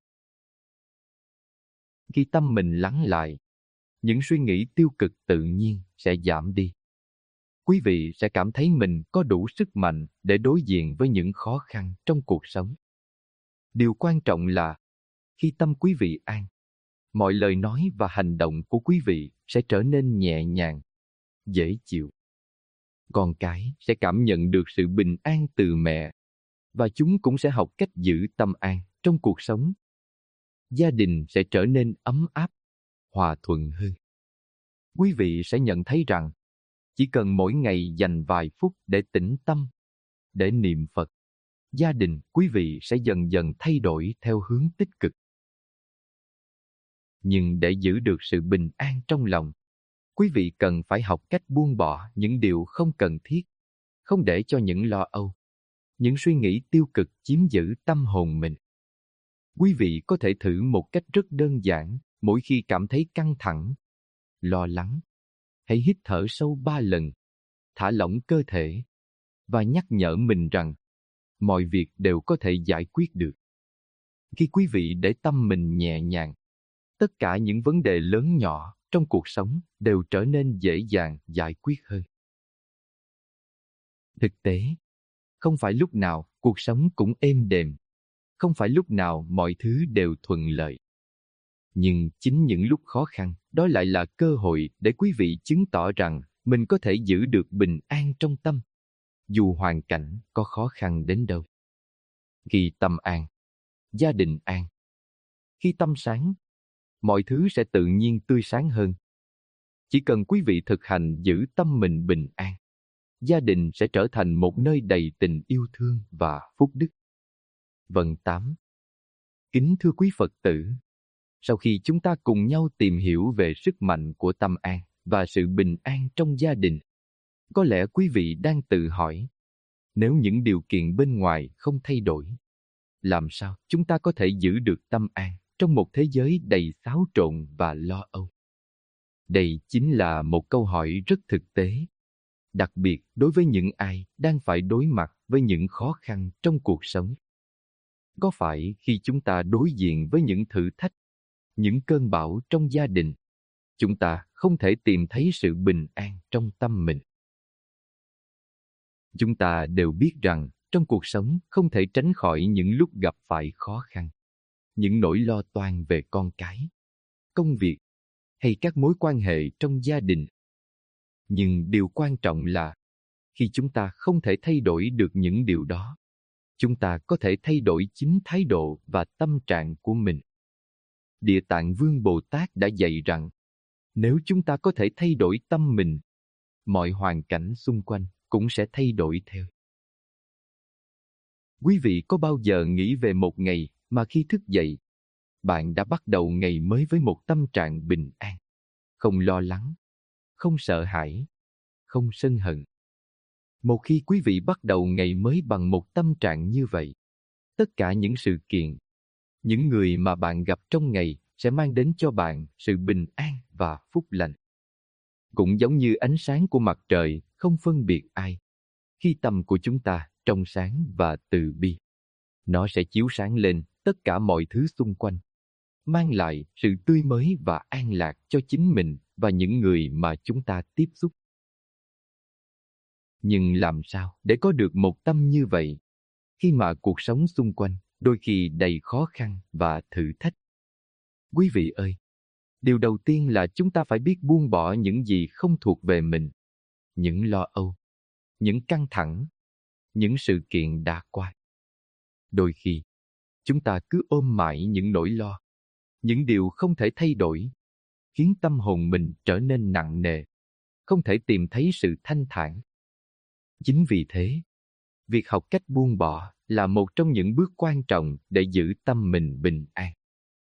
Khi tâm mình lắng lại, những suy nghĩ tiêu cực tự nhiên sẽ giảm đi. Quý vị sẽ cảm thấy mình có đủ sức mạnh để đối diện với những khó khăn trong cuộc sống. Điều quan trọng là, khi tâm quý vị an, mọi lời nói và hành động của quý vị sẽ trở nên nhẹ nhàng, dễ chịu. Con cái sẽ cảm nhận được sự bình an từ mẹ, và chúng cũng sẽ học cách giữ tâm an trong cuộc sống. Gia đình sẽ trở nên ấm áp, hòa thuận hơn. Quý vị sẽ nhận thấy rằng, chỉ cần mỗi ngày dành vài phút để tĩnh tâm, để niệm Phật, gia đình quý vị sẽ dần dần thay đổi theo hướng tích cực. Nhưng để giữ được sự bình an trong lòng, quý vị cần phải học cách buông bỏ những điều không cần thiết, không để cho những lo âu, những suy nghĩ tiêu cực chiếm giữ tâm hồn mình. Quý vị có thể thử một cách rất đơn giản mỗi khi cảm thấy căng thẳng, lo lắng. Hãy hít thở sâu 3 lần, thả lỏng cơ thể và nhắc nhở mình rằng mọi việc đều có thể giải quyết được. Khi quý vị để tâm mình nhẹ nhàng, tất cả những vấn đề lớn nhỏ trong cuộc sống đều trở nên dễ dàng giải quyết hơn. Thực tế, không phải lúc nào cuộc sống cũng êm đềm, không phải lúc nào mọi thứ đều thuận lợi. Nhưng chính những lúc khó khăn, đó lại là cơ hội để quý vị chứng tỏ rằng mình có thể giữ được bình an trong tâm, dù hoàn cảnh có khó khăn đến đâu. Khi tâm an, gia đình an. Khi tâm sáng, mọi thứ sẽ tự nhiên tươi sáng hơn. Chỉ cần quý vị thực hành giữ tâm mình bình an, gia đình sẽ trở thành một nơi đầy tình yêu thương và phúc đức. Vần 8. Kính thưa quý Phật tử, sau khi chúng ta cùng nhau tìm hiểu về sức mạnh của tâm an và sự bình an trong gia đình, có lẽ quý vị đang tự hỏi, nếu những điều kiện bên ngoài không thay đổi, làm sao chúng ta có thể giữ được tâm an trong một thế giới đầy xáo trộn và lo âu? Đây chính là một câu hỏi rất thực tế, đặc biệt đối với những ai đang phải đối mặt với những khó khăn trong cuộc sống. Có phải khi chúng ta đối diện với những thử thách, những cơn bão trong gia đình, chúng ta không thể tìm thấy sự bình an trong tâm mình? Chúng ta đều biết rằng trong cuộc sống không thể tránh khỏi những lúc gặp phải khó khăn, những nỗi lo toan về con cái, công việc hay các mối quan hệ trong gia đình. Nhưng điều quan trọng là khi chúng ta không thể thay đổi được những điều đó, chúng ta có thể thay đổi chính thái độ và tâm trạng của mình. Địa Tạng Vương Bồ Tát đã dạy rằng, nếu chúng ta có thể thay đổi tâm mình, mọi hoàn cảnh xung quanh cũng sẽ thay đổi theo. Quý vị có bao giờ nghĩ về một ngày mà khi thức dậy, bạn đã bắt đầu ngày mới với một tâm trạng bình an, không lo lắng, không sợ hãi, không sân hận? Một khi quý vị bắt đầu ngày mới bằng một tâm trạng như vậy, tất cả những sự kiện, những người mà bạn gặp trong ngày sẽ mang đến cho bạn sự bình an và phúc lành. Cũng giống như ánh sáng của mặt trời không phân biệt ai, khi tâm của chúng ta trong sáng và từ bi, nó sẽ chiếu sáng lên tất cả mọi thứ xung quanh, mang lại sự tươi mới và an lạc cho chính mình và những người mà chúng ta tiếp xúc. Nhưng làm sao để có được một tâm như vậy, khi mà cuộc sống xung quanh đôi khi đầy khó khăn và thử thách? Quý vị ơi, điều đầu tiên là chúng ta phải biết buông bỏ những gì không thuộc về mình, những lo âu, những căng thẳng, những sự kiện đã qua. Đôi khi, chúng ta cứ ôm mãi những nỗi lo, những điều không thể thay đổi, khiến tâm hồn mình trở nên nặng nề, không thể tìm thấy sự thanh thản. Chính vì thế, việc học cách buông bỏ là một trong những bước quan trọng để giữ tâm mình bình an.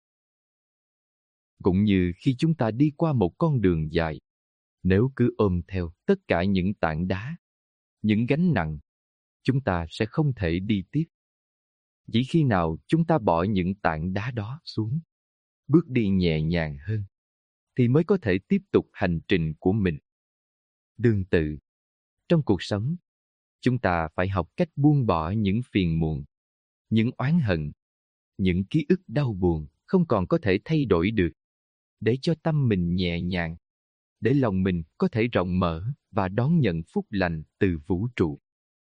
Cũng như khi chúng ta đi qua một con đường dài, nếu cứ ôm theo tất cả những tảng đá, những gánh nặng, chúng ta sẽ không thể đi tiếp. Chỉ khi nào chúng ta bỏ những tảng đá đó xuống, bước đi nhẹ nhàng hơn, thì mới có thể tiếp tục hành trình của mình. Tương tự, trong cuộc sống, chúng ta phải học cách buông bỏ những phiền muộn, những oán hận, những ký ức đau buồn không còn có thể thay đổi được, để cho tâm mình nhẹ nhàng, để lòng mình có thể rộng mở và đón nhận phúc lành từ vũ trụ.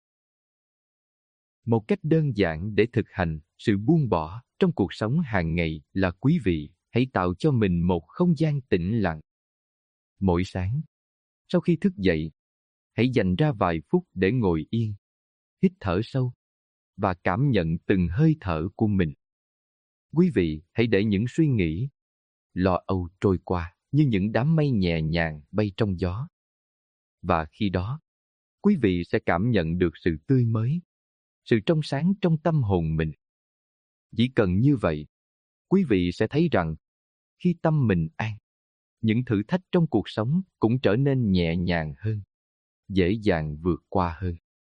Một cách đơn giản để thực hành sự buông bỏ trong cuộc sống hàng ngày là quý vị hãy tạo cho mình một không gian tĩnh lặng. Mỗi sáng, sau khi thức dậy, hãy dành ra vài phút để ngồi yên, hít thở sâu và cảm nhận từng hơi thở của mình. Quý vị hãy để những suy nghĩ, lo âu trôi qua như những đám mây nhẹ nhàng bay trong gió. Và khi đó, quý vị sẽ cảm nhận được sự tươi mới, sự trong sáng trong tâm hồn mình. Chỉ cần như vậy, quý vị sẽ thấy rằng khi tâm mình an, những thử thách trong cuộc sống cũng trở nên nhẹ nhàng hơn, dễ dàng vượt qua hơn.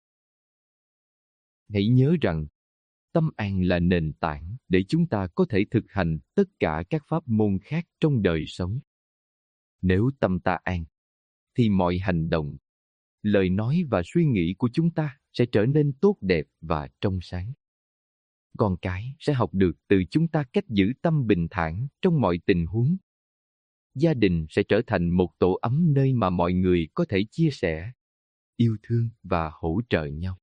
Hãy nhớ rằng, tâm an là nền tảng để chúng ta có thể thực hành tất cả các pháp môn khác trong đời sống. Nếu tâm ta an, thì mọi hành động, lời nói và suy nghĩ của chúng ta sẽ trở nên tốt đẹp và trong sáng. Con cái sẽ học được từ chúng ta cách giữ tâm bình thản trong mọi tình huống. Gia đình sẽ trở thành một tổ ấm nơi mà mọi người có thể chia sẻ, yêu thương và hỗ trợ nhau.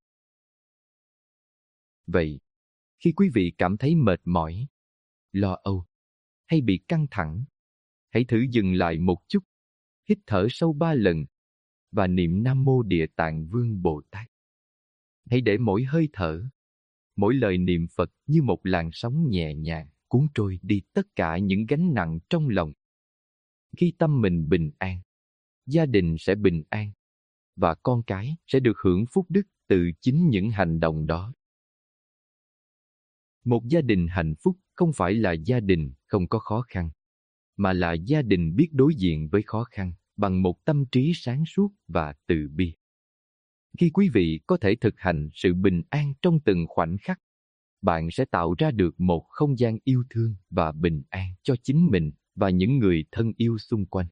Vậy, khi quý vị cảm thấy mệt mỏi, lo âu hay bị căng thẳng, hãy thử dừng lại một chút, hít thở sâu 3 lần và niệm Nam Mô Địa Tạng Vương Bồ Tát. Hãy để mỗi hơi thở, mỗi lời niệm Phật như một làn sóng nhẹ nhàng cuốn trôi đi tất cả những gánh nặng trong lòng. Khi tâm mình bình an, gia đình sẽ bình an và con cái sẽ được hưởng phúc đức từ chính những hành động đó. Một gia đình hạnh phúc không phải là gia đình không có khó khăn, mà là gia đình biết đối diện với khó khăn bằng một tâm trí sáng suốt và từ bi. Khi quý vị có thể thực hành sự bình an trong từng khoảnh khắc, bạn sẽ tạo ra được một không gian yêu thương và bình an cho chính mình và những người thân yêu xung quanh.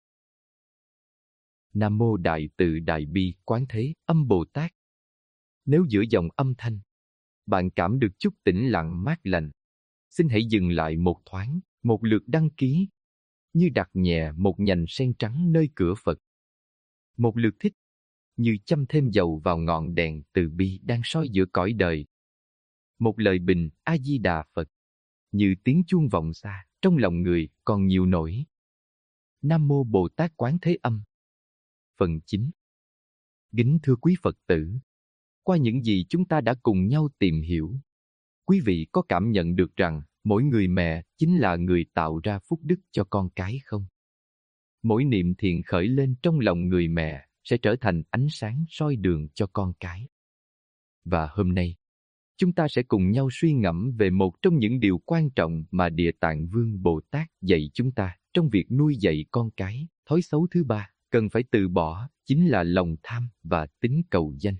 Nam Mô Đại Từ Đại Bi Quán Thế Âm Bồ Tát. Nếu giữa dòng âm thanh, bạn cảm được chút tĩnh lặng mát lành, xin hãy dừng lại một thoáng, một lượt đăng ký, như đặt nhẹ một nhành sen trắng nơi cửa Phật. Một lượt thích, như châm thêm dầu vào ngọn đèn từ bi đang soi giữa cõi đời. Một lời bình A-di-đà Phật, như tiếng chuông vọng xa, trong lòng người còn nhiều nỗi. Nam Mô Bồ Tát Quán Thế Âm. Phần 9. Kính thưa quý Phật tử, qua những gì chúng ta đã cùng nhau tìm hiểu, quý vị có cảm nhận được rằng mỗi người mẹ chính là người tạo ra phúc đức cho con cái không? Mỗi niệm thiện khởi lên trong lòng người mẹ sẽ trở thành ánh sáng soi đường cho con cái. Và hôm nay, chúng ta sẽ cùng nhau suy ngẫm về một trong những điều quan trọng mà Địa Tạng Vương Bồ Tát dạy chúng ta trong việc nuôi dạy con cái. Thói xấu thứ ba cần phải từ bỏ chính là lòng tham và tính cầu danh.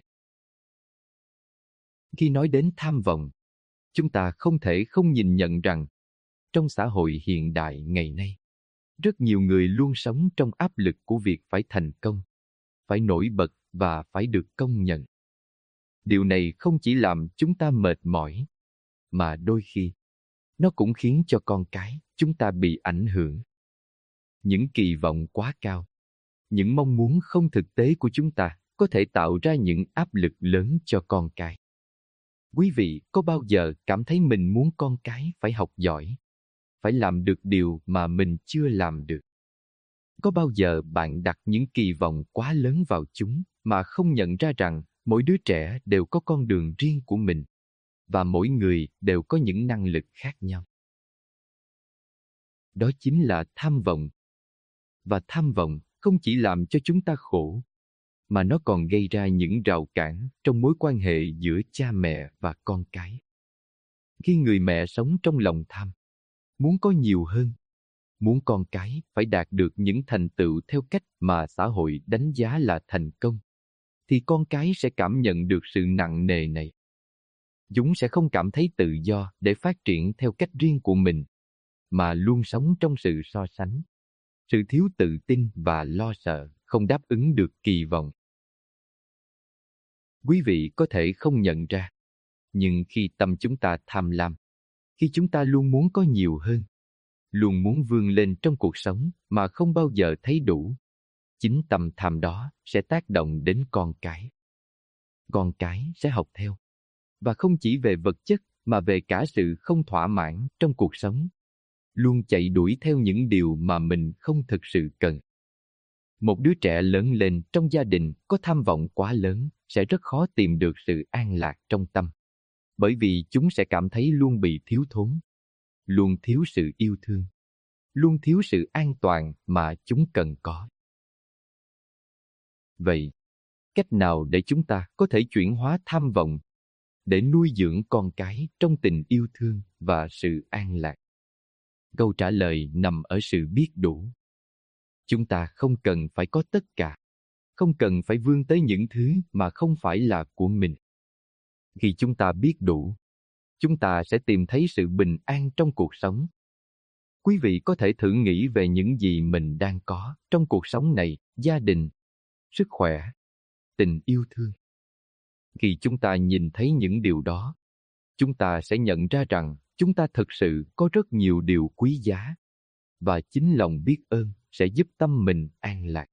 Khi nói đến tham vọng, chúng ta không thể không nhìn nhận rằng trong xã hội hiện đại ngày nay, rất nhiều người luôn sống trong áp lực của việc phải thành công, phải nổi bật và phải được công nhận. Điều này không chỉ làm chúng ta mệt mỏi, mà đôi khi nó cũng khiến cho con cái chúng ta bị ảnh hưởng. Những kỳ vọng quá cao, những mong muốn không thực tế của chúng ta có thể tạo ra những áp lực lớn cho con cái. Quý vị có bao giờ cảm thấy mình muốn con cái phải học giỏi, phải làm được điều mà mình chưa làm được? Có bao giờ bạn đặt những kỳ vọng quá lớn vào chúng mà không nhận ra rằng mỗi đứa trẻ đều có con đường riêng của mình và mỗi người đều có những năng lực khác nhau? Đó chính là tham vọng. Và tham vọng không chỉ làm cho chúng ta khổ, mà nó còn gây ra những rào cản trong mối quan hệ giữa cha mẹ và con cái. Khi người mẹ sống trong lòng tham, muốn có nhiều hơn, muốn con cái phải đạt được những thành tựu theo cách mà xã hội đánh giá là thành công, thì con cái sẽ cảm nhận được sự nặng nề này. Chúng sẽ không cảm thấy tự do để phát triển theo cách riêng của mình, mà luôn sống trong sự so sánh, sự thiếu tự tin và lo sợ không đáp ứng được kỳ vọng. Quý vị có thể không nhận ra, nhưng khi tâm chúng ta tham lam, khi chúng ta luôn muốn có nhiều hơn, luôn muốn vươn lên trong cuộc sống mà không bao giờ thấy đủ, chính tâm tham đó sẽ tác động đến con cái. Con cái sẽ học theo, và không chỉ về vật chất mà về cả sự không thỏa mãn trong cuộc sống, luôn chạy đuổi theo những điều mà mình không thực sự cần. Một đứa trẻ lớn lên trong gia đình có tham vọng quá lớn sẽ rất khó tìm được sự an lạc trong tâm, bởi vì chúng sẽ cảm thấy luôn bị thiếu thốn, luôn thiếu sự yêu thương, luôn thiếu sự an toàn mà chúng cần có. Vậy, cách nào để chúng ta có thể chuyển hóa tham vọng để nuôi dưỡng con cái trong tình yêu thương và sự an lạc? Câu trả lời nằm ở sự biết đủ. Chúng ta không cần phải có tất cả, không cần phải vươn tới những thứ mà không phải là của mình. Khi chúng ta biết đủ, chúng ta sẽ tìm thấy sự bình an trong cuộc sống. Quý vị có thể thử nghĩ về những gì mình đang có trong cuộc sống này: gia đình, sức khỏe, tình yêu thương. Khi chúng ta nhìn thấy những điều đó, chúng ta sẽ nhận ra rằng chúng ta thực sự có rất nhiều điều quý giá, và chính lòng biết ơn sẽ giúp tâm mình an lạc.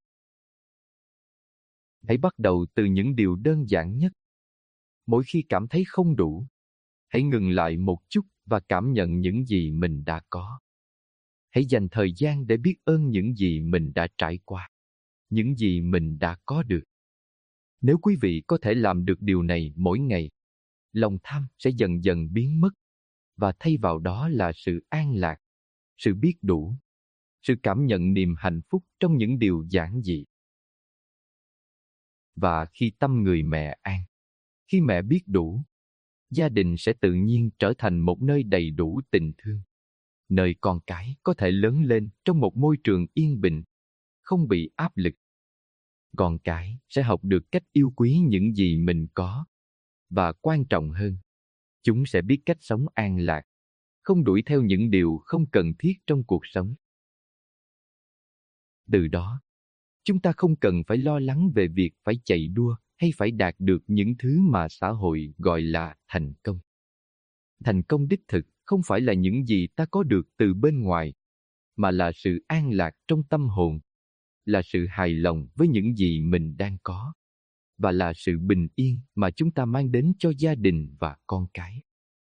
Hãy bắt đầu từ những điều đơn giản nhất. Mỗi khi cảm thấy không đủ, hãy ngừng lại một chút và cảm nhận những gì mình đã có. Hãy dành thời gian để biết ơn những gì mình đã trải qua, những gì mình đã có được. Nếu quý vị có thể làm được điều này mỗi ngày, lòng tham sẽ dần dần biến mất, và thay vào đó là sự an lạc, sự biết đủ, sự cảm nhận niềm hạnh phúc trong những điều giản dị. Và khi tâm người mẹ an, khi mẹ biết đủ, gia đình sẽ tự nhiên trở thành một nơi đầy đủ tình thương, nơi con cái có thể lớn lên trong một môi trường yên bình, không bị áp lực. Con cái sẽ học được cách yêu quý những gì mình có, và quan trọng hơn, chúng sẽ biết cách sống an lạc, không đuổi theo những điều không cần thiết trong cuộc sống. Từ đó, chúng ta không cần phải lo lắng về việc phải chạy đua hay phải đạt được những thứ mà xã hội gọi là thành công. Thành công đích thực không phải là những gì ta có được từ bên ngoài, mà là sự an lạc trong tâm hồn, là sự hài lòng với những gì mình đang có, và là sự bình yên mà chúng ta mang đến cho gia đình và con cái.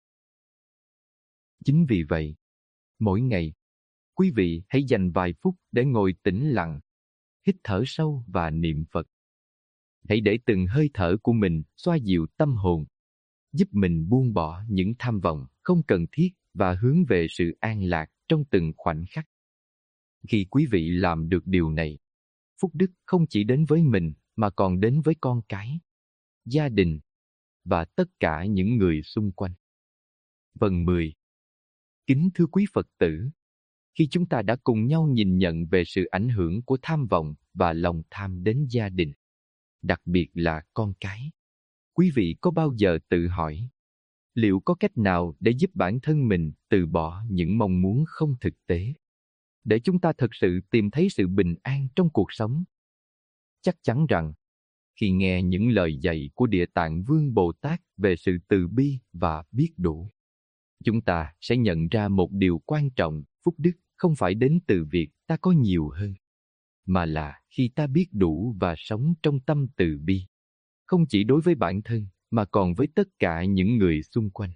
Chính vì vậy, mỗi ngày, quý vị hãy dành vài phút để ngồi tĩnh lặng, hít thở sâu và niệm Phật. Hãy để từng hơi thở của mình xoa dịu tâm hồn, giúp mình buông bỏ những tham vọng không cần thiết và hướng về sự an lạc trong từng khoảnh khắc. Khi quý vị làm được điều này, phúc đức không chỉ đến với mình mà còn đến với con cái, gia đình và tất cả những người xung quanh. Phần 10. Kính thưa quý Phật tử, khi chúng ta đã cùng nhau nhìn nhận về sự ảnh hưởng của tham vọng và lòng tham đến gia đình, đặc biệt là con cái, quý vị có bao giờ tự hỏi, liệu có cách nào để giúp bản thân mình từ bỏ những mong muốn không thực tế, để chúng ta thực sự tìm thấy sự bình an trong cuộc sống? Chắc chắn rằng, khi nghe những lời dạy của Địa Tạng Vương Bồ Tát về sự từ bi và biết đủ, chúng ta sẽ nhận ra một điều quan trọng: phúc đức không phải đến từ việc ta có nhiều hơn, mà là khi ta biết đủ và sống trong tâm từ bi, không chỉ đối với bản thân, mà còn với tất cả những người xung quanh.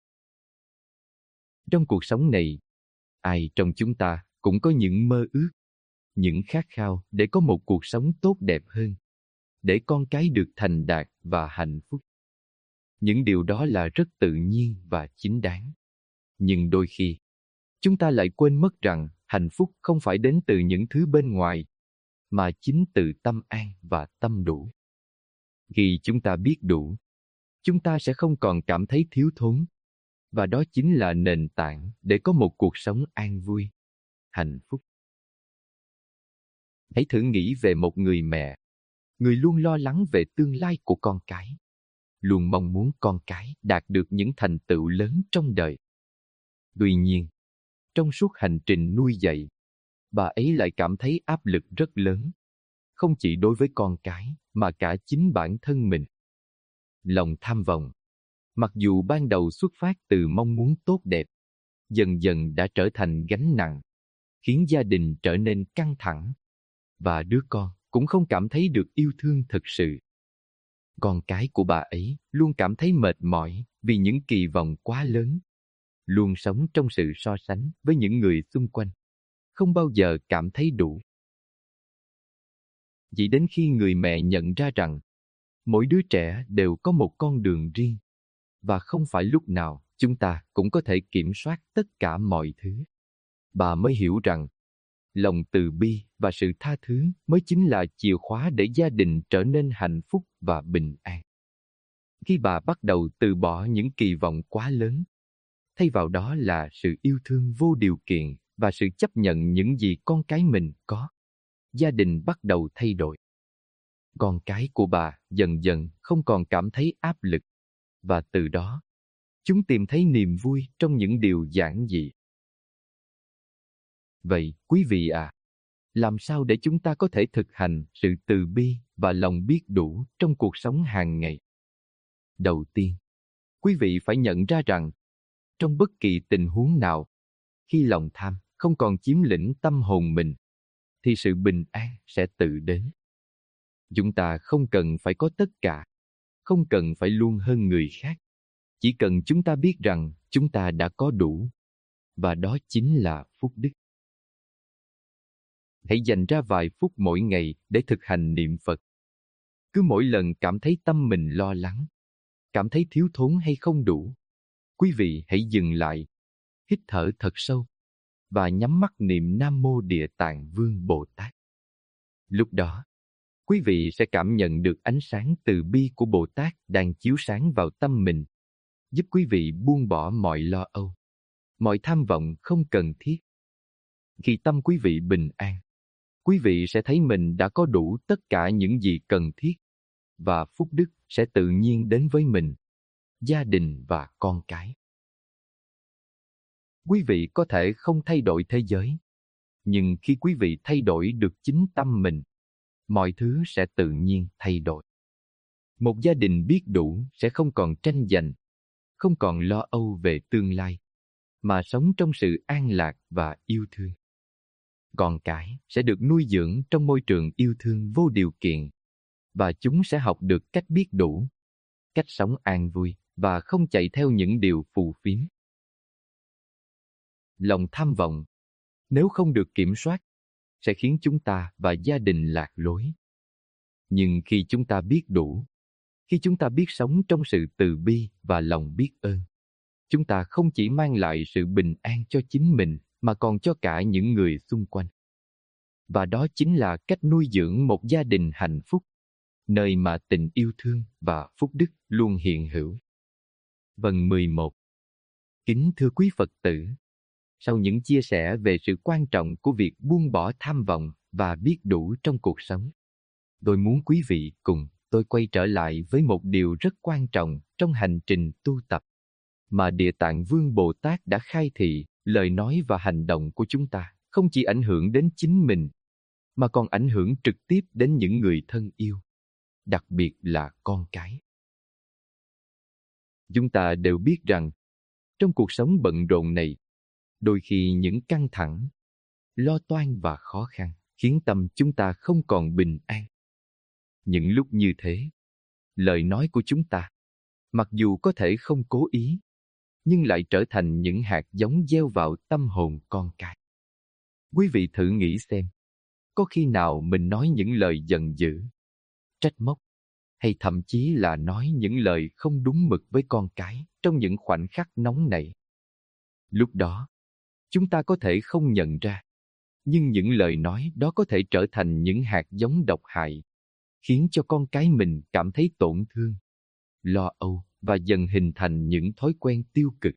Trong cuộc sống này, ai trong chúng ta cũng có những mơ ước, những khát khao để có một cuộc sống tốt đẹp hơn, để con cái được thành đạt và hạnh phúc. Những điều đó là rất tự nhiên và chính đáng. Nhưng đôi khi, chúng ta lại quên mất rằng hạnh phúc không phải đến từ những thứ bên ngoài, mà chính từ tâm an và tâm đủ. Khi chúng ta biết đủ, chúng ta sẽ không còn cảm thấy thiếu thốn, và đó chính là nền tảng để có một cuộc sống an vui, hạnh phúc. Hãy thử nghĩ về một người mẹ, người luôn lo lắng về tương lai của con cái, luôn mong muốn con cái đạt được những thành tựu lớn trong đời. Tuy nhiên, trong suốt hành trình nuôi dạy, bà ấy lại cảm thấy áp lực rất lớn, không chỉ đối với con cái, mà cả chính bản thân mình. Lòng tham vọng, mặc dù ban đầu xuất phát từ mong muốn tốt đẹp, dần dần đã trở thành gánh nặng, khiến gia đình trở nên căng thẳng, và đứa con cũng không cảm thấy được yêu thương thực sự. Con cái của bà ấy luôn cảm thấy mệt mỏi vì những kỳ vọng quá lớn, luôn sống trong sự so sánh với những người xung quanh, không bao giờ cảm thấy đủ. Chỉ đến khi người mẹ nhận ra rằng mỗi đứa trẻ đều có một con đường riêng, và không phải lúc nào chúng ta cũng có thể kiểm soát tất cả mọi thứ, bà mới hiểu rằng lòng từ bi và sự tha thứ mới chính là chìa khóa để gia đình trở nên hạnh phúc và bình an. Khi bà bắt đầu từ bỏ những kỳ vọng quá lớn, thay vào đó là sự yêu thương vô điều kiện và sự chấp nhận những gì con cái mình có, gia đình bắt đầu thay đổi. Con cái của bà dần dần không còn cảm thấy áp lực, và từ đó, chúng tìm thấy niềm vui trong những điều giản dị. Vậy, quý vị ạ, làm sao để chúng ta có thể thực hành sự từ bi và lòng biết đủ trong cuộc sống hàng ngày? Đầu tiên, quý vị phải nhận ra rằng, trong bất kỳ tình huống nào, khi lòng tham không còn chiếm lĩnh tâm hồn mình, thì sự bình an sẽ tự đến. Chúng ta không cần phải có tất cả, không cần phải luôn hơn người khác. Chỉ cần chúng ta biết rằng chúng ta đã có đủ, và đó chính là phúc đức. Hãy dành ra vài phút mỗi ngày để thực hành niệm Phật. Cứ mỗi lần cảm thấy tâm mình lo lắng, cảm thấy thiếu thốn hay không đủ, quý vị hãy dừng lại, hít thở thật sâu và nhắm mắt niệm Nam Mô Địa Tạng Vương Bồ Tát. Lúc đó, quý vị sẽ cảm nhận được ánh sáng từ bi của Bồ Tát đang chiếu sáng vào tâm mình, giúp quý vị buông bỏ mọi lo âu, mọi tham vọng không cần thiết. Khi tâm quý vị bình an, quý vị sẽ thấy mình đã có đủ tất cả những gì cần thiết, và phúc đức sẽ tự nhiên đến với mình, gia đình và con cái. Quý vị có thể không thay đổi thế giới, nhưng khi quý vị thay đổi được chính tâm mình, mọi thứ sẽ tự nhiên thay đổi. Một gia đình biết đủ sẽ không còn tranh giành, không còn lo âu về tương lai, mà sống trong sự an lạc và yêu thương. Con cái sẽ được nuôi dưỡng trong môi trường yêu thương vô điều kiện, và chúng sẽ học được cách biết đủ, cách sống an vui và không chạy theo những điều phù phiếm. Lòng tham vọng, nếu không được kiểm soát, sẽ khiến chúng ta và gia đình lạc lối. Nhưng khi chúng ta biết đủ, khi chúng ta biết sống trong sự từ bi và lòng biết ơn, chúng ta không chỉ mang lại sự bình an cho chính mình, mà còn cho cả những người xung quanh. Và đó chính là cách nuôi dưỡng một gia đình hạnh phúc, nơi mà tình yêu thương và phúc đức luôn hiện hữu. Vần 11. Kính thưa quý Phật tử, sau những chia sẻ về sự quan trọng của việc buông bỏ tham vọng và biết đủ trong cuộc sống, tôi muốn quý vị cùng tôi quay trở lại với một điều rất quan trọng trong hành trình tu tập mà Địa Tạng Vương Bồ Tát đã khai thị. Lời nói và hành động của chúng ta không chỉ ảnh hưởng đến chính mình, mà còn ảnh hưởng trực tiếp đến những người thân yêu, đặc biệt là con cái. Chúng ta đều biết rằng, trong cuộc sống bận rộn này, đôi khi những căng thẳng, lo toan và khó khăn khiến tâm chúng ta không còn bình an. Những lúc như thế, lời nói của chúng ta, mặc dù có thể không cố ý, nhưng lại trở thành những hạt giống gieo vào tâm hồn con cái. Quý vị thử nghĩ xem, có khi nào mình nói những lời giận dữ, trách móc, hay thậm chí là nói những lời không đúng mực với con cái trong những khoảnh khắc nóng nảy? Lúc đó, chúng ta có thể không nhận ra, nhưng những lời nói đó có thể trở thành những hạt giống độc hại, khiến cho con cái mình cảm thấy tổn thương, lo âu và dần hình thành những thói quen tiêu cực.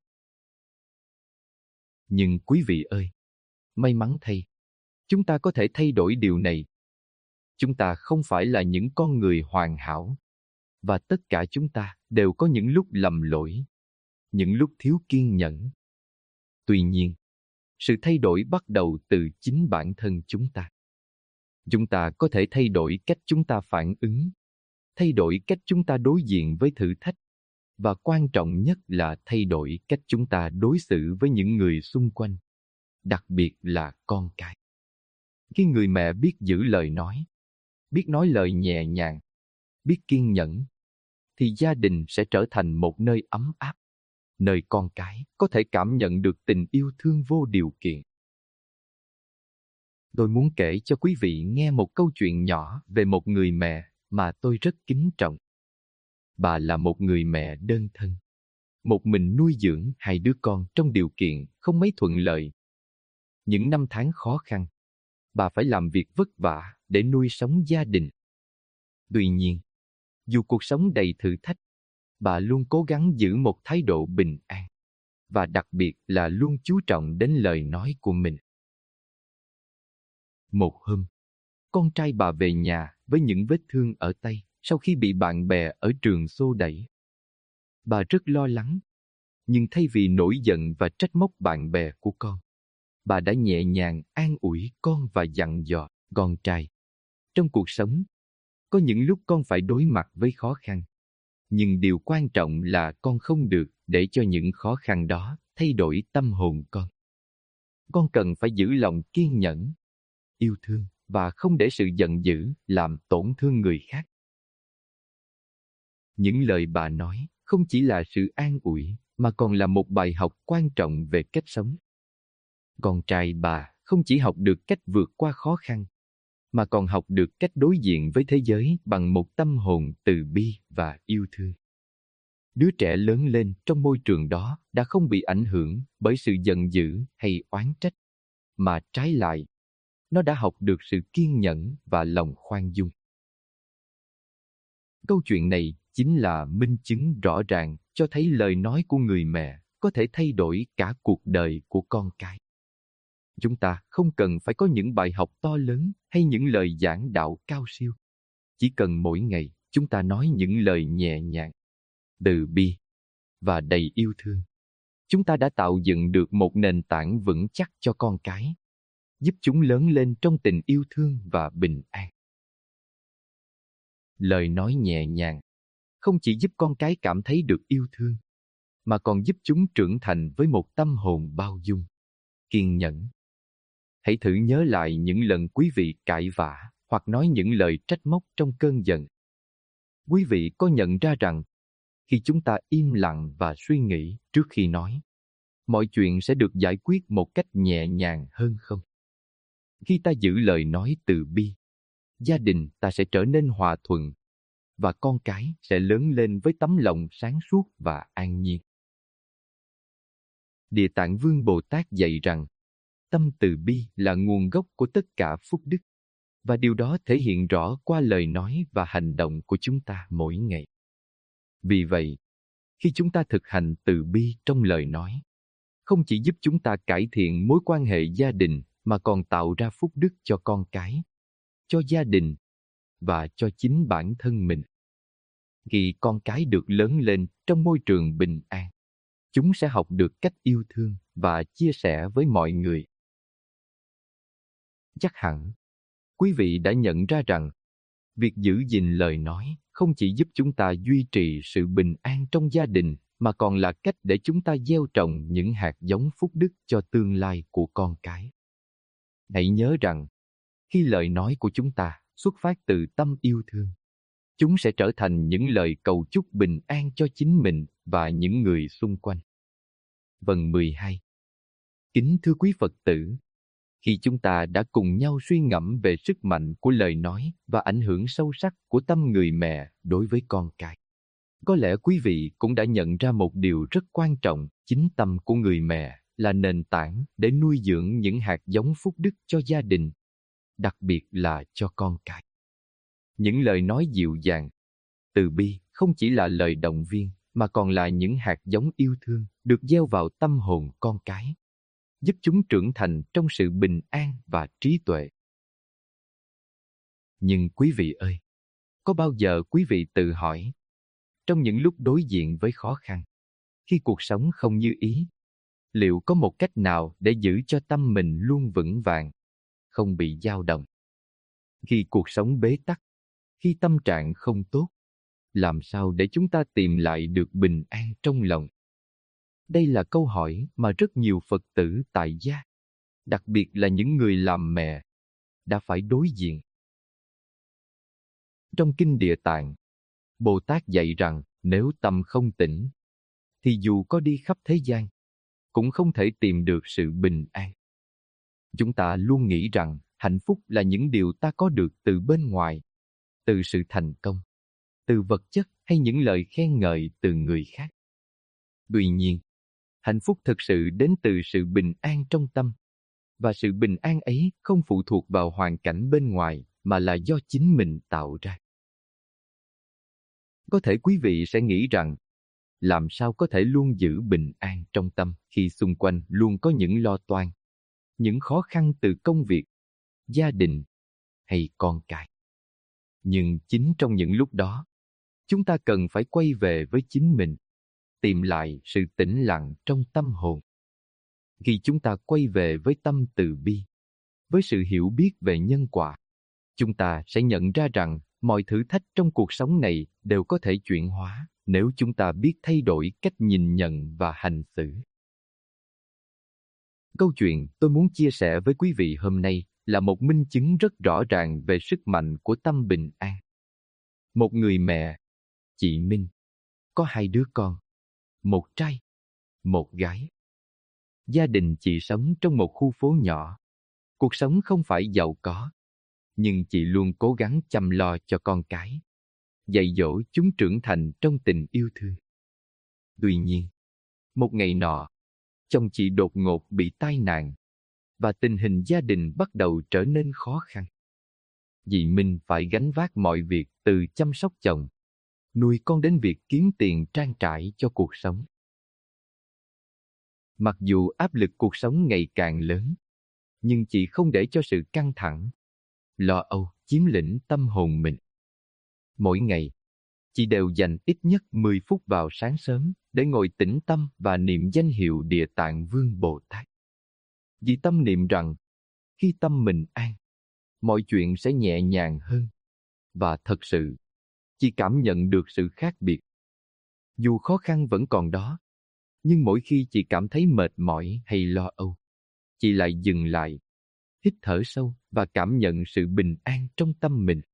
Nhưng quý vị ơi, may mắn thay, chúng ta có thể thay đổi điều này. Chúng ta không phải là những con người hoàn hảo, và tất cả chúng ta đều có những lúc lầm lỗi, những lúc thiếu kiên nhẫn. Tuy nhiên, sự thay đổi bắt đầu từ chính bản thân chúng ta. Chúng ta có thể thay đổi cách chúng ta phản ứng, thay đổi cách chúng ta đối diện với thử thách, và quan trọng nhất là thay đổi cách chúng ta đối xử với những người xung quanh, đặc biệt là con cái. Khi người mẹ biết giữ lời nói, biết nói lời nhẹ nhàng, biết kiên nhẫn, thì gia đình sẽ trở thành một nơi ấm áp, nơi con cái có thể cảm nhận được tình yêu thương vô điều kiện. Tôi muốn kể cho quý vị nghe một câu chuyện nhỏ về một người mẹ mà tôi rất kính trọng. Bà là một người mẹ đơn thân, một mình nuôi dưỡng hai đứa con trong điều kiện không mấy thuận lợi. Những năm tháng khó khăn, bà phải làm việc vất vả để nuôi sống gia đình. Tuy nhiên, dù cuộc sống đầy thử thách, bà luôn cố gắng giữ một thái độ bình an, và đặc biệt là luôn chú trọng đến lời nói của mình. Một hôm, con trai bà về nhà với những vết thương ở tay sau khi bị bạn bè ở trường xô đẩy. Bà rất lo lắng, nhưng thay vì nổi giận và trách móc bạn bè của con, bà đã nhẹ nhàng an ủi con và dặn dò: con trai, trong cuộc sống, có những lúc con phải đối mặt với khó khăn, nhưng điều quan trọng là con không được để cho những khó khăn đó thay đổi tâm hồn con. Con cần phải giữ lòng kiên nhẫn, yêu thương và không để sự giận dữ làm tổn thương người khác. Những lời bà nói không chỉ là sự an ủi, mà còn là một bài học quan trọng về cách sống. Con trai bà không chỉ học được cách vượt qua khó khăn, mà còn học được cách đối diện với thế giới bằng một tâm hồn từ bi và yêu thương. Đứa trẻ lớn lên trong môi trường đó đã không bị ảnh hưởng bởi sự giận dữ hay oán trách, mà trái lại, nó đã học được sự kiên nhẫn và lòng khoan dung. Câu chuyện này chính là minh chứng rõ ràng cho thấy lời nói của người mẹ có thể thay đổi cả cuộc đời của con cái. Chúng ta không cần phải có những bài học to lớn hay những lời giảng đạo cao siêu. Chỉ cần mỗi ngày chúng ta nói những lời nhẹ nhàng, từ bi và đầy yêu thương, chúng ta đã tạo dựng được một nền tảng vững chắc cho con cái, giúp chúng lớn lên trong tình yêu thương và bình an. Lời nói nhẹ nhàng không chỉ giúp con cái cảm thấy được yêu thương, mà còn giúp chúng trưởng thành với một tâm hồn bao dung, kiên nhẫn. Hãy thử nhớ lại những lần quý vị cãi vã hoặc nói những lời trách móc trong cơn giận. Quý vị có nhận ra rằng, khi chúng ta im lặng và suy nghĩ trước khi nói, mọi chuyện sẽ được giải quyết một cách nhẹ nhàng hơn không? Khi ta giữ lời nói từ bi, gia đình ta sẽ trở nên hòa thuận, và con cái sẽ lớn lên với tấm lòng sáng suốt và an nhiên. Địa Tạng Vương Bồ Tát dạy rằng, tâm từ bi là nguồn gốc của tất cả phúc đức. và điều đó thể hiện rõ qua lời nói và hành động của chúng ta mỗi ngày. Vì vậy, khi chúng ta thực hành từ bi trong lời nói, không chỉ giúp chúng ta cải thiện mối quan hệ gia đình mà còn tạo ra phúc đức cho con cái, cho gia đình và cho chính bản thân mình. Khi con cái được lớn lên trong môi trường bình an, chúng sẽ học được cách yêu thương và chia sẻ với mọi người. Chắc hẳn, quý vị đã nhận ra rằng, việc giữ gìn lời nói không chỉ giúp chúng ta duy trì sự bình an trong gia đình, mà còn là cách để chúng ta gieo trồng những hạt giống phúc đức cho tương lai của con cái. Hãy nhớ rằng, khi lời nói của chúng ta xuất phát từ tâm yêu thương, chúng sẽ trở thành những lời cầu chúc bình an cho chính mình và những người xung quanh. Phần 12. Kính thưa quý Phật tử, khi chúng ta đã cùng nhau suy ngẫm về sức mạnh của lời nói và ảnh hưởng sâu sắc của tâm người mẹ đối với con cái, có lẽ quý vị cũng đã nhận ra một điều rất quan trọng: chính tâm của người mẹ là nền tảng để nuôi dưỡng những hạt giống phúc đức cho gia đình, đặc biệt là cho con cái. Những lời nói dịu dàng, từ bi không chỉ là lời động viên, mà còn là những hạt giống yêu thương được gieo vào tâm hồn con cái, giúp chúng trưởng thành trong sự bình an và trí tuệ. Nhưng quý vị ơi, có bao giờ quý vị tự hỏi, trong những lúc đối diện với khó khăn, khi cuộc sống không như ý, liệu có một cách nào để giữ cho tâm mình luôn vững vàng, không bị dao động? Khi cuộc sống bế tắc, khi tâm trạng không tốt, làm sao để chúng ta tìm lại được bình an trong lòng? Đây là câu hỏi mà rất nhiều Phật tử tại gia, đặc biệt là những người làm mẹ, đã phải đối diện. Trong Kinh Địa Tạng, Bồ Tát dạy rằng nếu tâm không tỉnh, thì dù có đi khắp thế gian, cũng không thể tìm được sự bình an. Chúng ta luôn nghĩ rằng hạnh phúc là những điều ta có được từ bên ngoài, từ sự thành công, từ vật chất hay những lời khen ngợi từ người khác. Tuy nhiên, hạnh phúc thực sự đến từ sự bình an trong tâm, và sự bình an ấy không phụ thuộc vào hoàn cảnh bên ngoài, mà là do chính mình tạo ra. Có thể quý vị sẽ nghĩ rằng, làm sao có thể luôn giữ bình an trong tâm khi xung quanh luôn có những lo toan, những khó khăn từ công việc, gia đình hay con cái. Nhưng chính trong những lúc đó, chúng ta cần phải quay về với chính mình, tìm lại sự tĩnh lặng trong tâm hồn. Khi chúng ta quay về với tâm từ bi, với sự hiểu biết về nhân quả, chúng ta sẽ nhận ra rằng mọi thử thách trong cuộc sống này đều có thể chuyển hóa nếu chúng ta biết thay đổi cách nhìn nhận và hành xử. Câu chuyện tôi muốn chia sẻ với quý vị hôm nay là một minh chứng rất rõ ràng về sức mạnh của tâm bình an. Một người mẹ, chị Minh, có 2 đứa con, một trai, một gái. Gia đình chị sống trong một khu phố nhỏ. Cuộc sống không phải giàu có, nhưng chị luôn cố gắng chăm lo cho con cái, dạy dỗ chúng trưởng thành trong tình yêu thương. Tuy nhiên, một ngày nọ, chồng chị đột ngột bị tai nạn, và tình hình gia đình bắt đầu trở nên khó khăn. Dì Minh phải gánh vác mọi việc từ chăm sóc chồng, nuôi con đến việc kiếm tiền trang trải cho cuộc sống. Mặc dù áp lực cuộc sống ngày càng lớn, nhưng chị không để cho sự căng thẳng, lo âu chiếm lĩnh tâm hồn mình. Mỗi ngày, chị đều dành ít nhất 10 phút vào sáng sớm để ngồi tĩnh tâm và niệm danh hiệu Địa Tạng Vương Bồ Tát. Vì tâm niệm rằng, khi tâm mình an, mọi chuyện sẽ nhẹ nhàng hơn. Và thật sự, chị cảm nhận được sự khác biệt. Dù khó khăn vẫn còn đó, nhưng mỗi khi chị cảm thấy mệt mỏi hay lo âu, chị lại dừng lại, hít thở sâu và cảm nhận sự bình an trong tâm mình.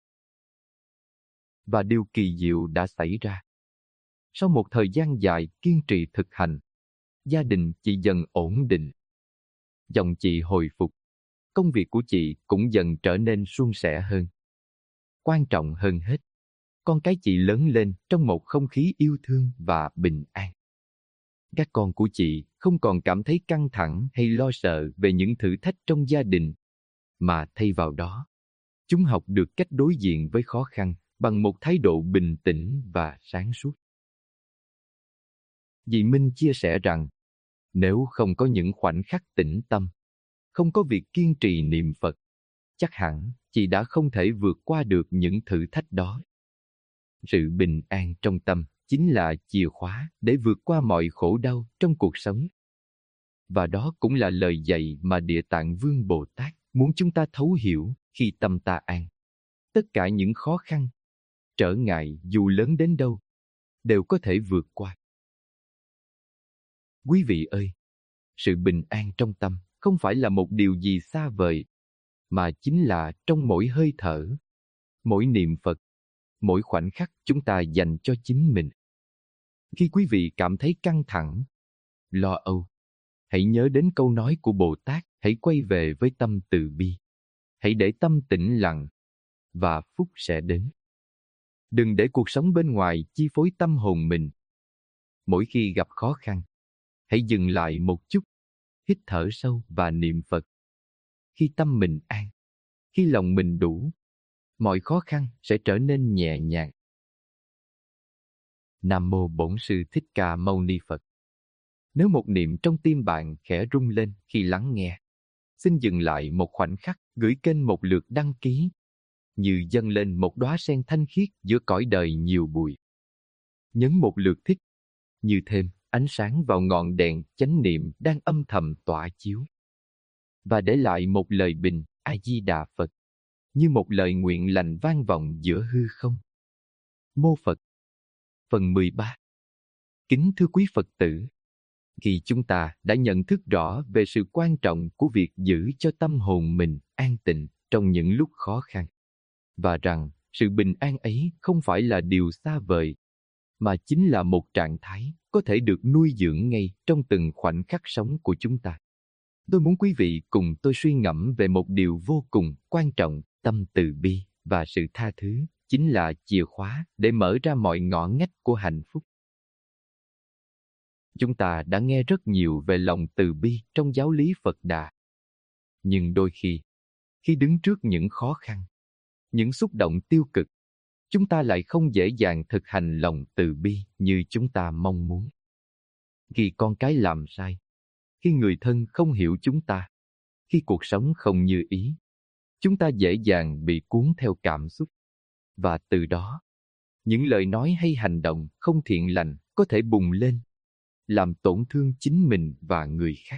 Và điều kỳ diệu đã xảy ra. Sau một thời gian dài kiên trì thực hành, gia đình chị dần ổn định. Chồng chị hồi phục, công việc của chị cũng dần trở nên suôn sẻ hơn. Quan trọng hơn hết, con cái chị lớn lên trong một không khí yêu thương và bình an. Các con của chị không còn cảm thấy căng thẳng hay lo sợ về những thử thách trong gia đình, mà thay vào đó, Chúng học được cách đối diện với khó khăn bằng một thái độ bình tĩnh và sáng suốt. Dì Minh chia sẻ rằng, nếu không có những khoảnh khắc tĩnh tâm, không có việc kiên trì niệm Phật, chắc hẳn chị đã không thể vượt qua được những thử thách đó. Sự bình an trong tâm chính là chìa khóa để vượt qua mọi khổ đau trong cuộc sống. Và đó cũng là lời dạy mà Địa Tạng Vương Bồ Tát muốn chúng ta thấu hiểu khi tâm ta an. Tất cả những khó khăn, trở ngại dù lớn đến đâu, đều có thể vượt qua. Quý vị ơi, sự bình an trong tâm không phải là một điều gì xa vời, mà chính là trong mỗi hơi thở, mỗi niệm Phật, mỗi khoảnh khắc chúng ta dành cho chính mình. Khi quý vị cảm thấy căng thẳng, lo âu, hãy nhớ đến câu nói của Bồ Tát, hãy quay về với tâm từ bi. Hãy để tâm tĩnh lặng, và phúc sẽ đến. Đừng để cuộc sống bên ngoài chi phối tâm hồn mình. Mỗi khi gặp khó khăn, hãy dừng lại một chút, hít thở sâu và niệm Phật. Khi tâm mình an, khi lòng mình đủ, mọi khó khăn sẽ trở nên nhẹ nhàng. Nam Mô Bổn Sư Thích Ca Mâu Ni Phật. Nếu một niệm trong tim bạn khẽ rung lên khi lắng nghe, xin dừng lại một khoảnh khắc, gửi kênh một lượt đăng ký, như dâng lên một đóa sen thanh khiết giữa cõi đời nhiều bụi. Nhấn một lượt thích, như thêm ánh sáng vào ngọn đèn chánh niệm đang âm thầm tỏa chiếu. Và để lại một lời bình A Di Đà Phật, như một lời nguyện lành vang vọng giữa hư không. Mô Phật. Phần 13. Kính thưa quý Phật tử, khi chúng ta đã nhận thức rõ về sự quan trọng của việc giữ cho tâm hồn mình an tịnh trong những lúc khó khăn, và rằng sự bình an ấy không phải là điều xa vời, mà chính là một trạng thái có thể được nuôi dưỡng ngay trong từng khoảnh khắc sống của chúng ta, tôi muốn quý vị cùng tôi suy ngẫm về một điều vô cùng quan trọng. Tâm từ bi và sự tha thứ chính là chìa khóa để mở ra mọi ngõ ngách của hạnh phúc. Chúng ta đã nghe rất nhiều về lòng từ bi trong giáo lý Phật Đà. Nhưng đôi khi đứng trước những khó khăn, những xúc động tiêu cực, chúng ta lại không dễ dàng thực hành lòng từ bi như chúng ta mong muốn. Khi con cái làm sai, khi người thân không hiểu chúng ta, khi cuộc sống không như ý, chúng ta dễ dàng bị cuốn theo cảm xúc. Và từ đó, những lời nói hay hành động không thiện lành có thể bùng lên, làm tổn thương chính mình và người khác.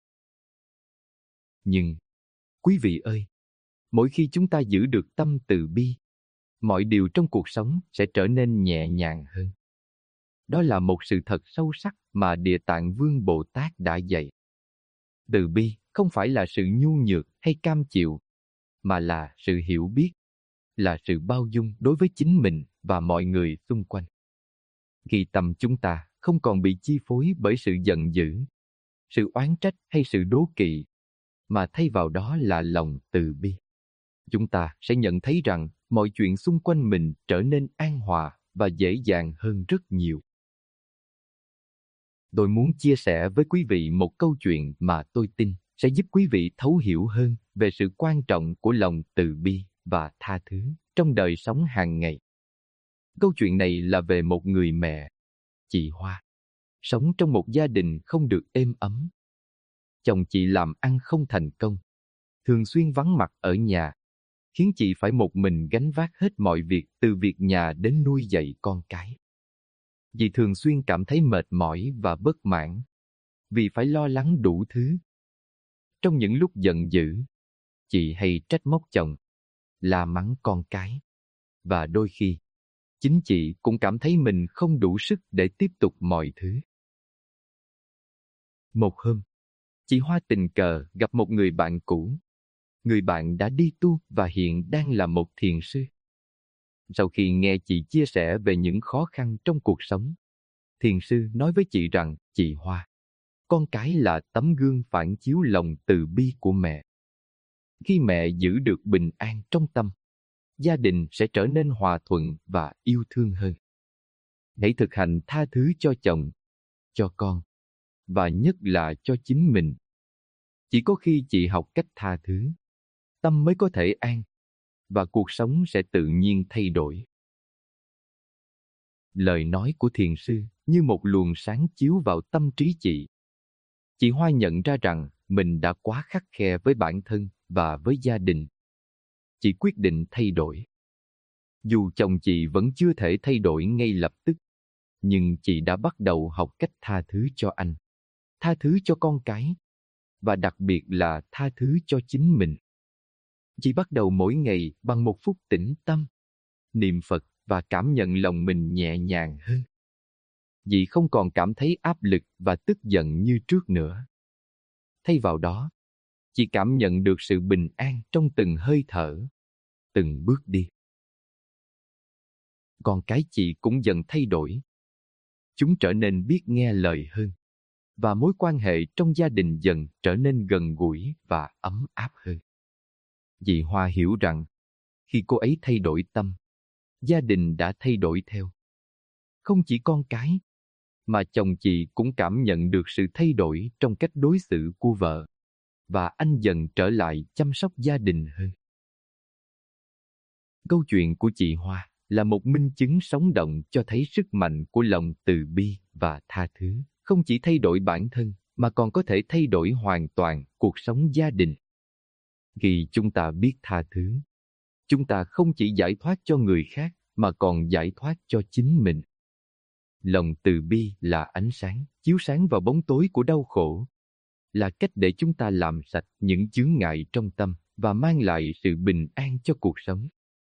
Nhưng, quý vị ơi, mỗi khi chúng ta giữ được tâm từ bi, mọi điều trong cuộc sống sẽ trở nên nhẹ nhàng hơn. Đó là một sự thật sâu sắc mà Địa Tạng Vương Bồ Tát đã dạy. Từ bi không phải là sự nhu nhược hay cam chịu, mà là sự hiểu biết, là sự bao dung đối với chính mình và mọi người xung quanh. Khi tâm chúng ta không còn bị chi phối bởi sự giận dữ, sự oán trách hay sự đố kỵ, mà thay vào đó là lòng từ bi, chúng ta sẽ nhận thấy rằng mọi chuyện xung quanh mình trở nên an hòa và dễ dàng hơn rất nhiều. Tôi muốn chia sẻ với quý vị một câu chuyện mà tôi tin sẽ giúp quý vị thấu hiểu hơn về sự quan trọng của lòng từ bi và tha thứ trong đời sống hàng ngày. Câu chuyện này là về một người mẹ, chị Hoa, sống trong một gia đình không được êm ấm. Chồng chị làm ăn không thành công, thường xuyên vắng mặt ở nhà, khiến chị phải một mình gánh vác hết mọi việc từ việc nhà đến nuôi dạy con cái. Chị thường xuyên cảm thấy mệt mỏi và bất mãn vì phải lo lắng đủ thứ. Trong những lúc giận dữ, chị hay trách móc chồng, la mắng con cái, và đôi khi chính chị cũng cảm thấy mình không đủ sức để tiếp tục mọi thứ. Một hôm, chị Hoa tình cờ gặp một người bạn cũ. Người bạn đã đi tu và hiện đang là một thiền sư. Sau khi nghe chị chia sẻ về những khó khăn trong cuộc sống, thiền sư nói với chị rằng, chị Hoa, con cái là tấm gương phản chiếu lòng từ bi của mẹ. Khi mẹ giữ được bình an trong tâm, gia đình sẽ trở nên hòa thuận và yêu thương hơn. Hãy thực hành tha thứ cho chồng, cho con, và nhất là cho chính mình. Chỉ có khi chị học cách tha thứ, tâm mới có thể an, và cuộc sống sẽ tự nhiên thay đổi. Lời nói của thiền sư như một luồng sáng chiếu vào tâm trí chị. Chị Hoa nhận ra rằng mình đã quá khắt khe với bản thân và với gia đình. Chị quyết định thay đổi. Dù chồng chị vẫn chưa thể thay đổi ngay lập tức, nhưng chị đã bắt đầu học cách tha thứ cho anh, tha thứ cho con cái, và đặc biệt là tha thứ cho chính mình. Chị bắt đầu mỗi ngày bằng 1 phút tĩnh tâm, niệm Phật và cảm nhận lòng mình nhẹ nhàng hơn. Chị không còn cảm thấy áp lực và tức giận như trước nữa. Thay vào đó, chị cảm nhận được sự bình an trong từng hơi thở, từng bước đi. Con cái chị cũng dần thay đổi. Chúng trở nên biết nghe lời hơn, và mối quan hệ trong gia đình dần trở nên gần gũi và ấm áp hơn. Chị Hoa hiểu rằng, khi cô ấy thay đổi tâm, gia đình đã thay đổi theo. Không chỉ con cái, mà chồng chị cũng cảm nhận được sự thay đổi trong cách đối xử của vợ, và anh dần trở lại chăm sóc gia đình hơn. Câu chuyện của chị Hoa là một minh chứng sống động cho thấy sức mạnh của lòng từ bi và tha thứ không chỉ thay đổi bản thân mà còn có thể thay đổi hoàn toàn cuộc sống gia đình. Khi chúng ta biết tha thứ, chúng ta không chỉ giải thoát cho người khác mà còn giải thoát cho chính mình. Lòng từ bi là ánh sáng chiếu sáng vào bóng tối của đau khổ, là cách để chúng ta làm sạch những chướng ngại trong tâm và mang lại sự bình an cho cuộc sống.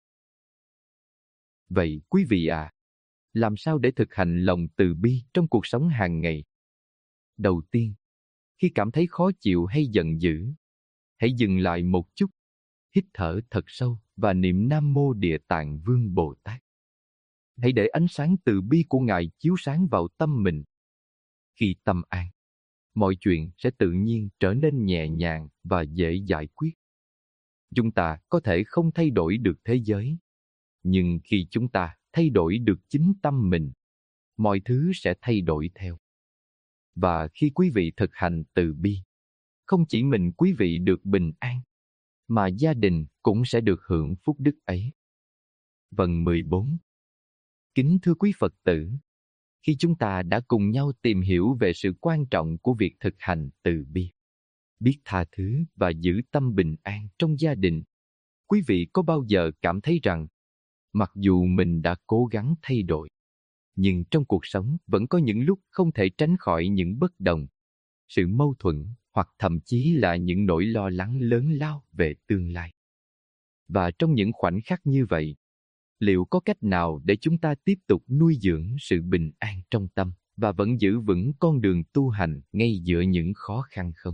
Vậy quý vị ạ, làm sao để thực hành lòng từ bi trong cuộc sống hàng ngày? Đầu tiên, khi cảm thấy khó chịu hay giận dữ, hãy dừng lại một chút, hít thở thật sâu và niệm Nam Mô Địa Tạng Vương Bồ Tát. Hãy để ánh sáng từ bi của Ngài chiếu sáng vào tâm mình. Khi tâm an, mọi chuyện sẽ tự nhiên trở nên nhẹ nhàng và dễ giải quyết. Chúng ta có thể không thay đổi được thế giới, nhưng khi chúng ta thay đổi được chính tâm mình, mọi thứ sẽ thay đổi theo. Và khi quý vị thực hành từ bi, không chỉ mình quý vị được bình an, mà gia đình cũng sẽ được hưởng phúc đức ấy. Phần 14. Kính thưa quý Phật tử, khi chúng ta đã cùng nhau tìm hiểu về sự quan trọng của việc thực hành từ bi, biết tha thứ và giữ tâm bình an trong gia đình, quý vị có bao giờ cảm thấy rằng mặc dù mình đã cố gắng thay đổi, nhưng trong cuộc sống vẫn có những lúc không thể tránh khỏi những bất đồng, sự mâu thuẫn hoặc thậm chí là những nỗi lo lắng lớn lao về tương lai? Và trong những khoảnh khắc như vậy, liệu có cách nào để chúng ta tiếp tục nuôi dưỡng sự bình an trong tâm và vẫn giữ vững con đường tu hành ngay giữa những khó khăn không?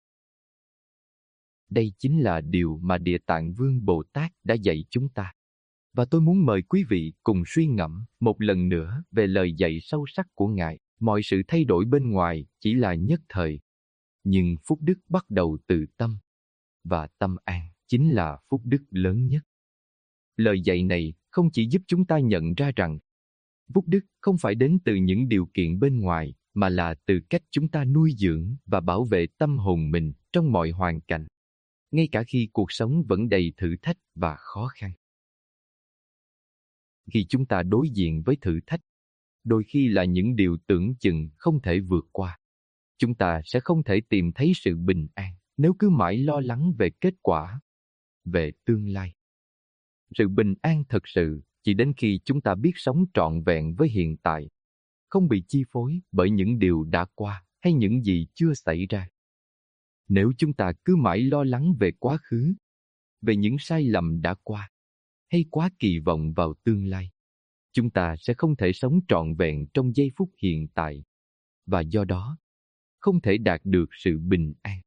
Đây chính là điều mà Địa Tạng Vương Bồ Tát đã dạy chúng ta. Và tôi muốn mời quý vị cùng suy ngẫm một lần nữa về lời dạy sâu sắc của Ngài. Mọi sự thay đổi bên ngoài chỉ là nhất thời, nhưng phúc đức bắt đầu từ tâm, và tâm an chính là phúc đức lớn nhất. Lời dạy này không chỉ giúp chúng ta nhận ra rằng phúc đức không phải đến từ những điều kiện bên ngoài, mà là từ cách chúng ta nuôi dưỡng và bảo vệ tâm hồn mình trong mọi hoàn cảnh, ngay cả khi cuộc sống vẫn đầy thử thách và khó khăn. Khi chúng ta đối diện với thử thách, đôi khi là những điều tưởng chừng không thể vượt qua, chúng ta sẽ không thể tìm thấy sự bình an nếu cứ mãi lo lắng về kết quả, về tương lai. Sự bình an thật sự chỉ đến khi chúng ta biết sống trọn vẹn với hiện tại, không bị chi phối bởi những điều đã qua hay những gì chưa xảy ra. Nếu chúng ta cứ mãi lo lắng về quá khứ, về những sai lầm đã qua, hay quá kỳ vọng vào tương lai, chúng ta sẽ không thể sống trọn vẹn trong giây phút hiện tại, và do đó, không thể đạt được sự bình an.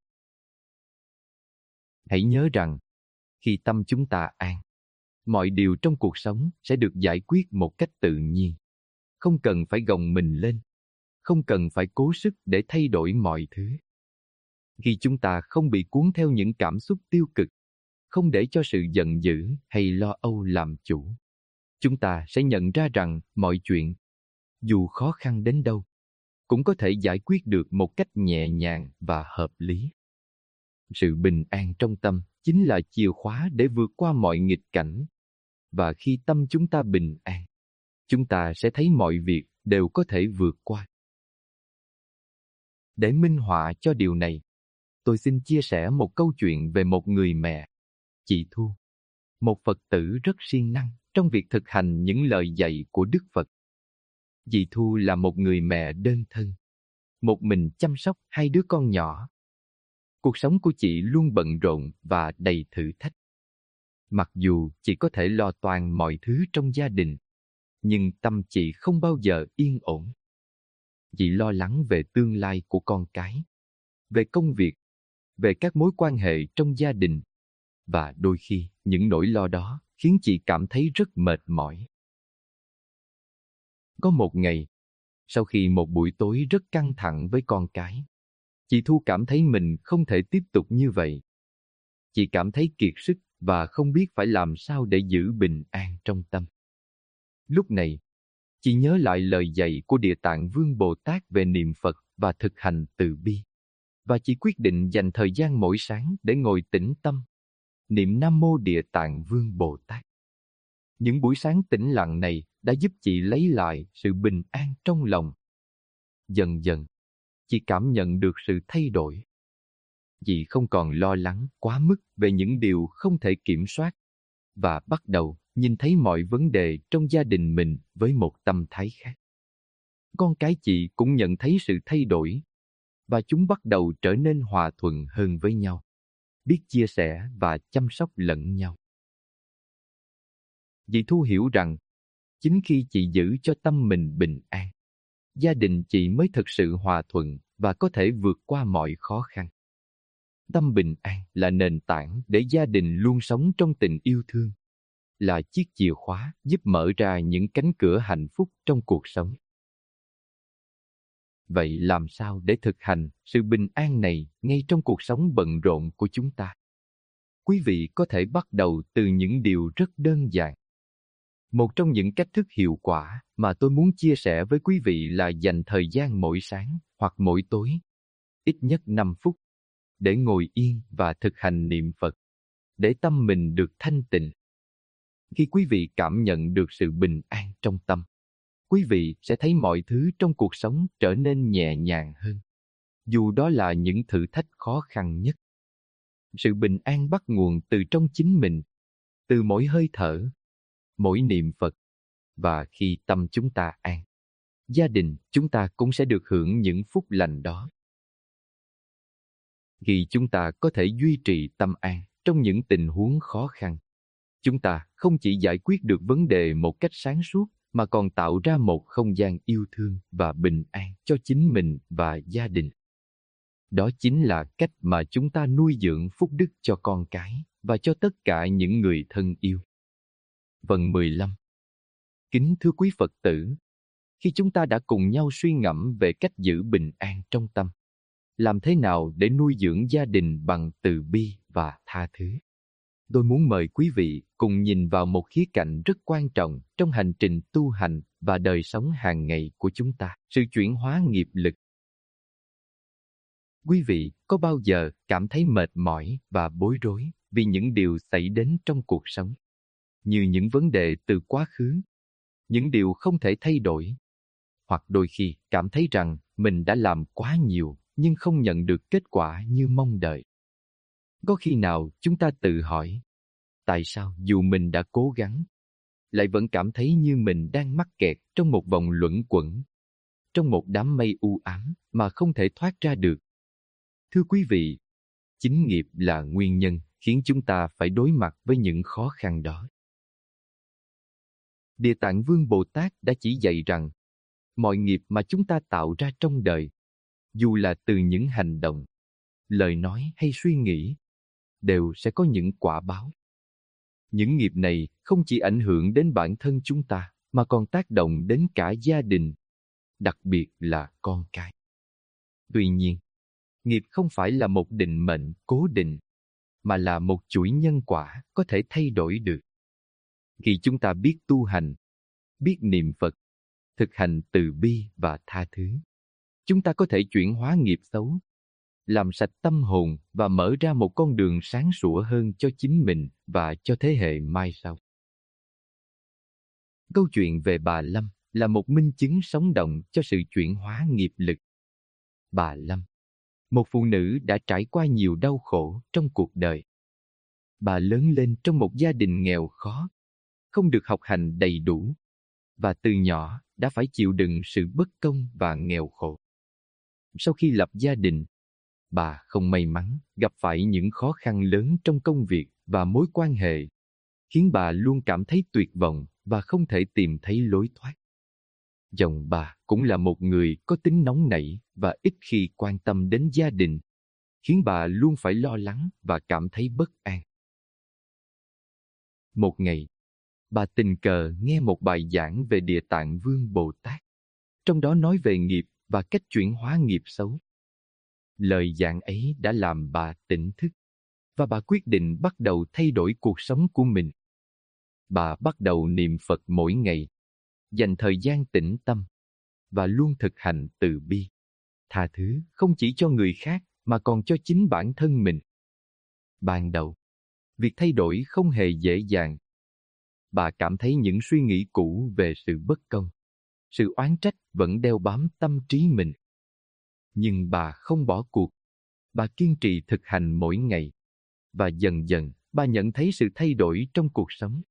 Hãy nhớ rằng, khi tâm chúng ta an, mọi điều trong cuộc sống sẽ được giải quyết một cách tự nhiên. Không cần phải gồng mình lên, không cần phải cố sức để thay đổi mọi thứ. Khi chúng ta không bị cuốn theo những cảm xúc tiêu cực, không để cho sự giận dữ hay lo âu làm chủ, chúng ta sẽ nhận ra rằng mọi chuyện, dù khó khăn đến đâu, cũng có thể giải quyết được một cách nhẹ nhàng và hợp lý. Sự bình an trong tâm chính là chìa khóa để vượt qua mọi nghịch cảnh. Và khi tâm chúng ta bình an, chúng ta sẽ thấy mọi việc đều có thể vượt qua. Để minh họa cho điều này, tôi xin chia sẻ một câu chuyện về một người mẹ, chị Thu, một Phật tử rất siêng năng trong việc thực hành những lời dạy của Đức Phật. Chị Thu là một người mẹ đơn thân, một mình chăm sóc hai đứa con nhỏ. Cuộc sống của chị luôn bận rộn và đầy thử thách. Mặc dù chị có thể lo toan mọi thứ trong gia đình, nhưng tâm chị không bao giờ yên ổn. Chị lo lắng về tương lai của con cái, về công việc, về các mối quan hệ trong gia đình. Và đôi khi, những nỗi lo đó khiến chị cảm thấy rất mệt mỏi. Có một ngày, sau khi một buổi tối rất căng thẳng với con cái, chị Thu cảm thấy mình không thể tiếp tục như vậy. Chị cảm thấy kiệt sức và không biết phải làm sao để giữ bình an trong tâm. Lúc này, chị nhớ lại lời dạy của Địa Tạng Vương Bồ Tát về niệm Phật và thực hành từ bi. Và chị quyết định dành thời gian mỗi sáng để ngồi tĩnh tâm, niệm Nam Mô Địa Tạng Vương Bồ Tát. Những buổi sáng tĩnh lặng này đã giúp chị lấy lại sự bình an trong lòng. Dần dần, chị cảm nhận được sự thay đổi. Chị không còn lo lắng quá mức về những điều không thể kiểm soát và bắt đầu nhìn thấy mọi vấn đề trong gia đình mình với một tâm thái khác. Con cái chị cũng nhận thấy sự thay đổi và chúng bắt đầu trở nên hòa thuận hơn với nhau, biết chia sẻ và chăm sóc lẫn nhau. Chị Thu hiểu rằng, chính khi chị giữ cho tâm mình bình an, gia đình chị mới thực sự hòa thuận và có thể vượt qua mọi khó khăn. Tâm bình an là nền tảng để gia đình luôn sống trong tình yêu thương, là chiếc chìa khóa giúp mở ra những cánh cửa hạnh phúc trong cuộc sống. Vậy làm sao để thực hành sự bình an này ngay trong cuộc sống bận rộn của chúng ta? Quý vị có thể bắt đầu từ những điều rất đơn giản. Một trong những cách thức hiệu quả mà tôi muốn chia sẻ với quý vị là dành thời gian mỗi sáng hoặc mỗi tối, ít nhất 5 phút, để ngồi yên và thực hành niệm Phật, để tâm mình được thanh tịnh. Khi quý vị cảm nhận được sự bình an trong tâm, quý vị sẽ thấy mọi thứ trong cuộc sống trở nên nhẹ nhàng hơn, dù đó là những thử thách khó khăn nhất. Sự bình an bắt nguồn từ trong chính mình, từ mỗi hơi thở, mỗi niệm Phật. Và khi tâm chúng ta an, gia đình chúng ta cũng sẽ được hưởng những phúc lành đó. Khi chúng ta có thể duy trì tâm an trong những tình huống khó khăn, chúng ta không chỉ giải quyết được vấn đề một cách sáng suốt, mà còn tạo ra một không gian yêu thương và bình an cho chính mình và gia đình. Đó chính là cách mà chúng ta nuôi dưỡng phúc đức cho con cái và cho tất cả những người thân yêu. Phần 15. Kính thưa quý Phật tử, khi chúng ta đã cùng nhau suy ngẫm về cách giữ bình an trong tâm, làm thế nào để nuôi dưỡng gia đình bằng từ bi và tha thứ, tôi muốn mời quý vị cùng nhìn vào một khía cạnh rất quan trọng trong hành trình tu hành và đời sống hàng ngày của chúng ta, sự chuyển hóa nghiệp lực. Quý vị có bao giờ cảm thấy mệt mỏi và bối rối vì những điều xảy đến trong cuộc sống, như những vấn đề từ quá khứ, những điều không thể thay đổi, hoặc đôi khi cảm thấy rằng mình đã làm quá nhiều nhưng không nhận được kết quả như mong đợi? Có khi nào chúng ta tự hỏi, tại sao dù mình đã cố gắng, lại vẫn cảm thấy như mình đang mắc kẹt trong một vòng luẩn quẩn, trong một đám mây u ám mà không thể thoát ra được? Thưa quý vị, chính nghiệp là nguyên nhân khiến chúng ta phải đối mặt với những khó khăn đó. Địa Tạng Vương Bồ Tát đã chỉ dạy rằng, mọi nghiệp mà chúng ta tạo ra trong đời, dù là từ những hành động, lời nói hay suy nghĩ, đều sẽ có những quả báo. Những nghiệp này không chỉ ảnh hưởng đến bản thân chúng ta, mà còn tác động đến cả gia đình, đặc biệt là con cái. Tuy nhiên, nghiệp không phải là một định mệnh cố định, mà là một chuỗi nhân quả có thể thay đổi được. Khi chúng ta biết tu hành, biết niệm Phật, thực hành từ bi và tha thứ, chúng ta có thể chuyển hóa nghiệp xấu, làm sạch tâm hồn và mở ra một con đường sáng sủa hơn cho chính mình và cho thế hệ mai sau. Câu chuyện về bà Lâm là một minh chứng sống động cho sự chuyển hóa nghiệp lực. Bà Lâm, một phụ nữ đã trải qua nhiều đau khổ trong cuộc đời. Bà lớn lên trong một gia đình nghèo khó, không được học hành đầy đủ, và từ nhỏ đã phải chịu đựng sự bất công và nghèo khổ. Sau khi lập gia đình, bà không may mắn gặp phải những khó khăn lớn trong công việc và mối quan hệ, khiến bà luôn cảm thấy tuyệt vọng và không thể tìm thấy lối thoát. Chồng bà cũng là một người có tính nóng nảy và ít khi quan tâm đến gia đình, khiến bà luôn phải lo lắng và cảm thấy bất an. Một ngày, bà tình cờ nghe một bài giảng về Địa Tạng Vương Bồ Tát, trong đó nói về nghiệp và cách chuyển hóa nghiệp xấu. Lời giảng ấy đã làm bà tỉnh thức, và bà quyết định bắt đầu thay đổi cuộc sống của mình. Bà bắt đầu niệm Phật mỗi ngày, dành thời gian tĩnh tâm, và luôn thực hành từ bi, tha thứ không chỉ cho người khác mà còn cho chính bản thân mình. Ban đầu, việc thay đổi không hề dễ dàng. Bà cảm thấy những suy nghĩ cũ về sự bất công, sự oán trách vẫn đeo bám tâm trí mình. Nhưng bà không bỏ cuộc. Bà kiên trì thực hành mỗi ngày, và dần dần bà nhận thấy sự thay đổi trong cuộc sống.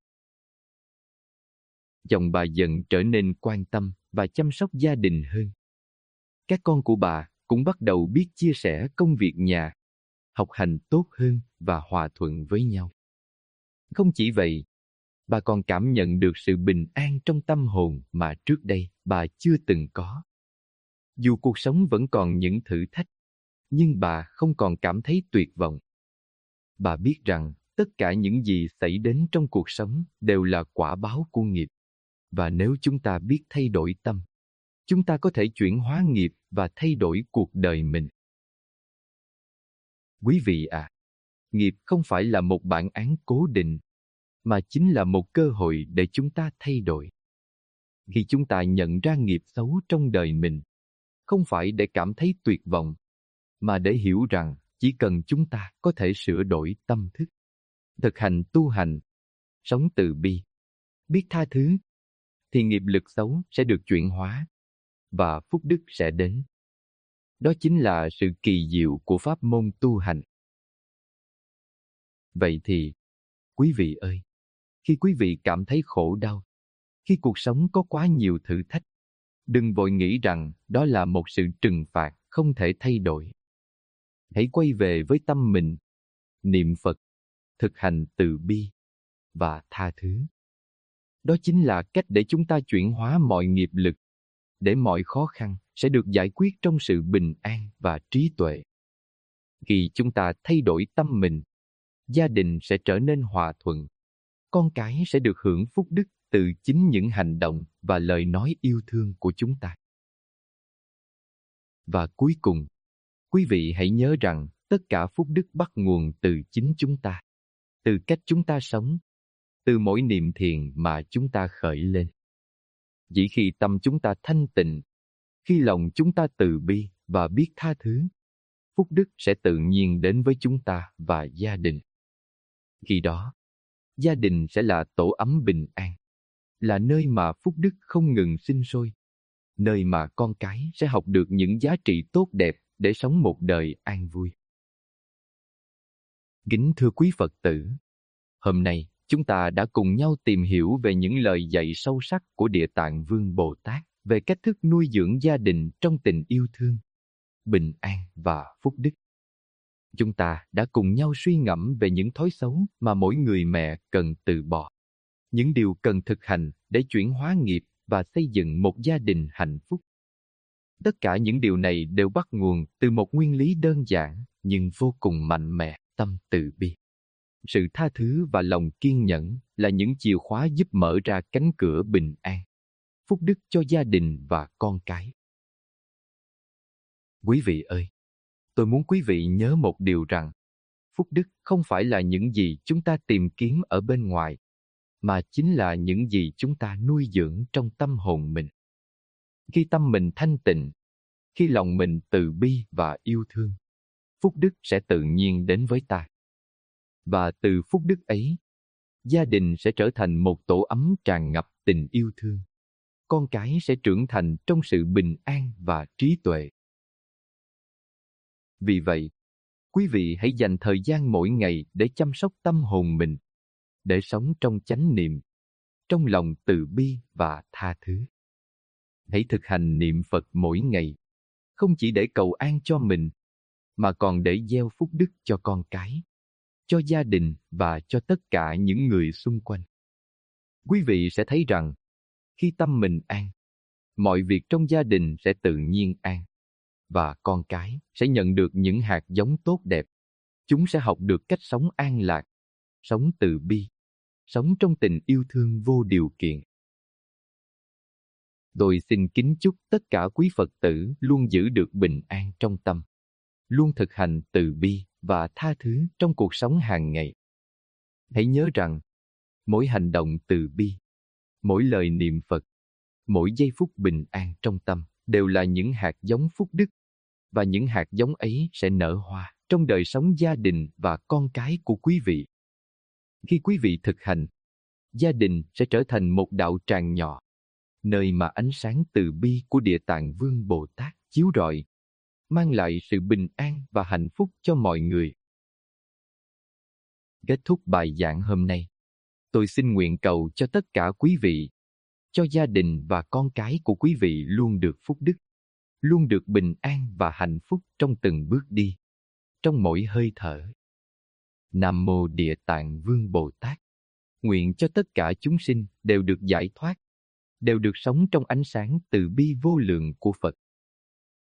Chồng bà dần trở nên quan tâm và chăm sóc gia đình hơn. Các con của bà cũng bắt đầu biết chia sẻ công việc nhà, học hành tốt hơn và hòa thuận với nhau. Không chỉ vậy, bà còn cảm nhận được sự bình an trong tâm hồn mà trước đây bà chưa từng có. Dù cuộc sống vẫn còn những thử thách, nhưng bà không còn cảm thấy tuyệt vọng. Bà biết rằng tất cả những gì xảy đến trong cuộc sống đều là quả báo của nghiệp. Và nếu chúng ta biết thay đổi tâm, chúng ta có thể chuyển hóa nghiệp và thay đổi cuộc đời mình. Quý vị ạ, nghiệp không phải là một bản án cố định, mà chính là một cơ hội để chúng ta thay đổi. Khi chúng ta nhận ra nghiệp xấu trong đời mình, không phải để cảm thấy tuyệt vọng, mà để hiểu rằng chỉ cần chúng ta có thể sửa đổi tâm thức, thực hành tu hành, sống từ bi, biết tha thứ, thì nghiệp lực xấu sẽ được chuyển hóa và phúc đức sẽ đến. Đó chính là sự kỳ diệu của pháp môn tu hành. Vậy thì, quý vị ơi, khi quý vị cảm thấy khổ đau, khi cuộc sống có quá nhiều thử thách, đừng vội nghĩ rằng đó là một sự trừng phạt không thể thay đổi. Hãy quay về với tâm mình, niệm Phật, thực hành từ bi và tha thứ. Đó chính là cách để chúng ta chuyển hóa mọi nghiệp lực, để mọi khó khăn sẽ được giải quyết trong sự bình an và trí tuệ. Khi chúng ta thay đổi tâm mình, gia đình sẽ trở nên hòa thuận, con cái sẽ được hưởng phúc đức từ chính những hành động và lời nói yêu thương của chúng ta. Và cuối cùng, quý vị hãy nhớ rằng tất cả phúc đức bắt nguồn từ chính chúng ta, từ cách chúng ta sống, từ mỗi niệm thiền mà chúng ta khởi lên. Chỉ khi tâm chúng ta thanh tịnh, khi lòng chúng ta từ bi và biết tha thứ, phúc đức sẽ tự nhiên đến với chúng ta và gia đình. Khi đó, gia đình sẽ là tổ ấm bình an, là nơi mà phúc đức không ngừng sinh sôi, nơi mà con cái sẽ học được những giá trị tốt đẹp để sống một đời an vui. Kính thưa quý Phật tử, hôm nay chúng ta đã cùng nhau tìm hiểu về những lời dạy sâu sắc của Địa Tạng Vương Bồ Tát về cách thức nuôi dưỡng gia đình trong tình yêu thương, bình an và phúc đức. Chúng ta đã cùng nhau suy ngẫm về những thói xấu mà mỗi người mẹ cần từ bỏ, những điều cần thực hành để chuyển hóa nghiệp và xây dựng một gia đình hạnh phúc. Tất cả những điều này đều bắt nguồn từ một nguyên lý đơn giản nhưng vô cùng mạnh mẽ: tâm từ bi. Sự tha thứ và lòng kiên nhẫn là những chìa khóa giúp mở ra cánh cửa bình an, phúc đức cho gia đình và con cái. Quý vị ơi, tôi muốn quý vị nhớ một điều rằng, phúc đức không phải là những gì chúng ta tìm kiếm ở bên ngoài, mà chính là những gì chúng ta nuôi dưỡng trong tâm hồn mình. Khi tâm mình thanh tịnh, khi lòng mình từ bi và yêu thương, phúc đức sẽ tự nhiên đến với ta. Và từ phúc đức ấy, gia đình sẽ trở thành một tổ ấm tràn ngập tình yêu thương. Con cái sẽ trưởng thành trong sự bình an và trí tuệ. Vì vậy, quý vị hãy dành thời gian mỗi ngày để chăm sóc tâm hồn mình, để sống trong chánh niệm, trong lòng từ bi và tha thứ. Hãy thực hành niệm Phật mỗi ngày, không chỉ để cầu an cho mình, mà còn để gieo phúc đức cho con cái, cho gia đình và cho tất cả những người xung quanh. Quý vị sẽ thấy rằng, khi tâm mình an, mọi việc trong gia đình sẽ tự nhiên an, và con cái sẽ nhận được những hạt giống tốt đẹp. Chúng sẽ học được cách sống an lạc, sống từ bi, sống trong tình yêu thương vô điều kiện. Tôi xin kính chúc tất cả quý Phật tử luôn giữ được bình an trong tâm, luôn thực hành từ bi và tha thứ trong cuộc sống hàng ngày. Hãy nhớ rằng, mỗi hành động từ bi, mỗi lời niệm Phật, mỗi giây phút bình an trong tâm đều là những hạt giống phúc đức, và những hạt giống ấy sẽ nở hoa trong đời sống gia đình và con cái của quý vị. Khi quý vị thực hành, gia đình sẽ trở thành một đạo tràng nhỏ, nơi mà ánh sáng từ bi của Địa Tạng Vương Bồ Tát chiếu rọi, mang lại sự bình an và hạnh phúc cho mọi người. Kết thúc bài giảng hôm nay, tôi xin nguyện cầu cho tất cả quý vị, cho gia đình và con cái của quý vị luôn được phúc đức, luôn được bình an và hạnh phúc trong từng bước đi, trong mỗi hơi thở. Nam Mô Địa Tạng Vương Bồ Tát. Nguyện cho tất cả chúng sinh đều được giải thoát, đều được sống trong ánh sáng từ bi vô lượng của Phật.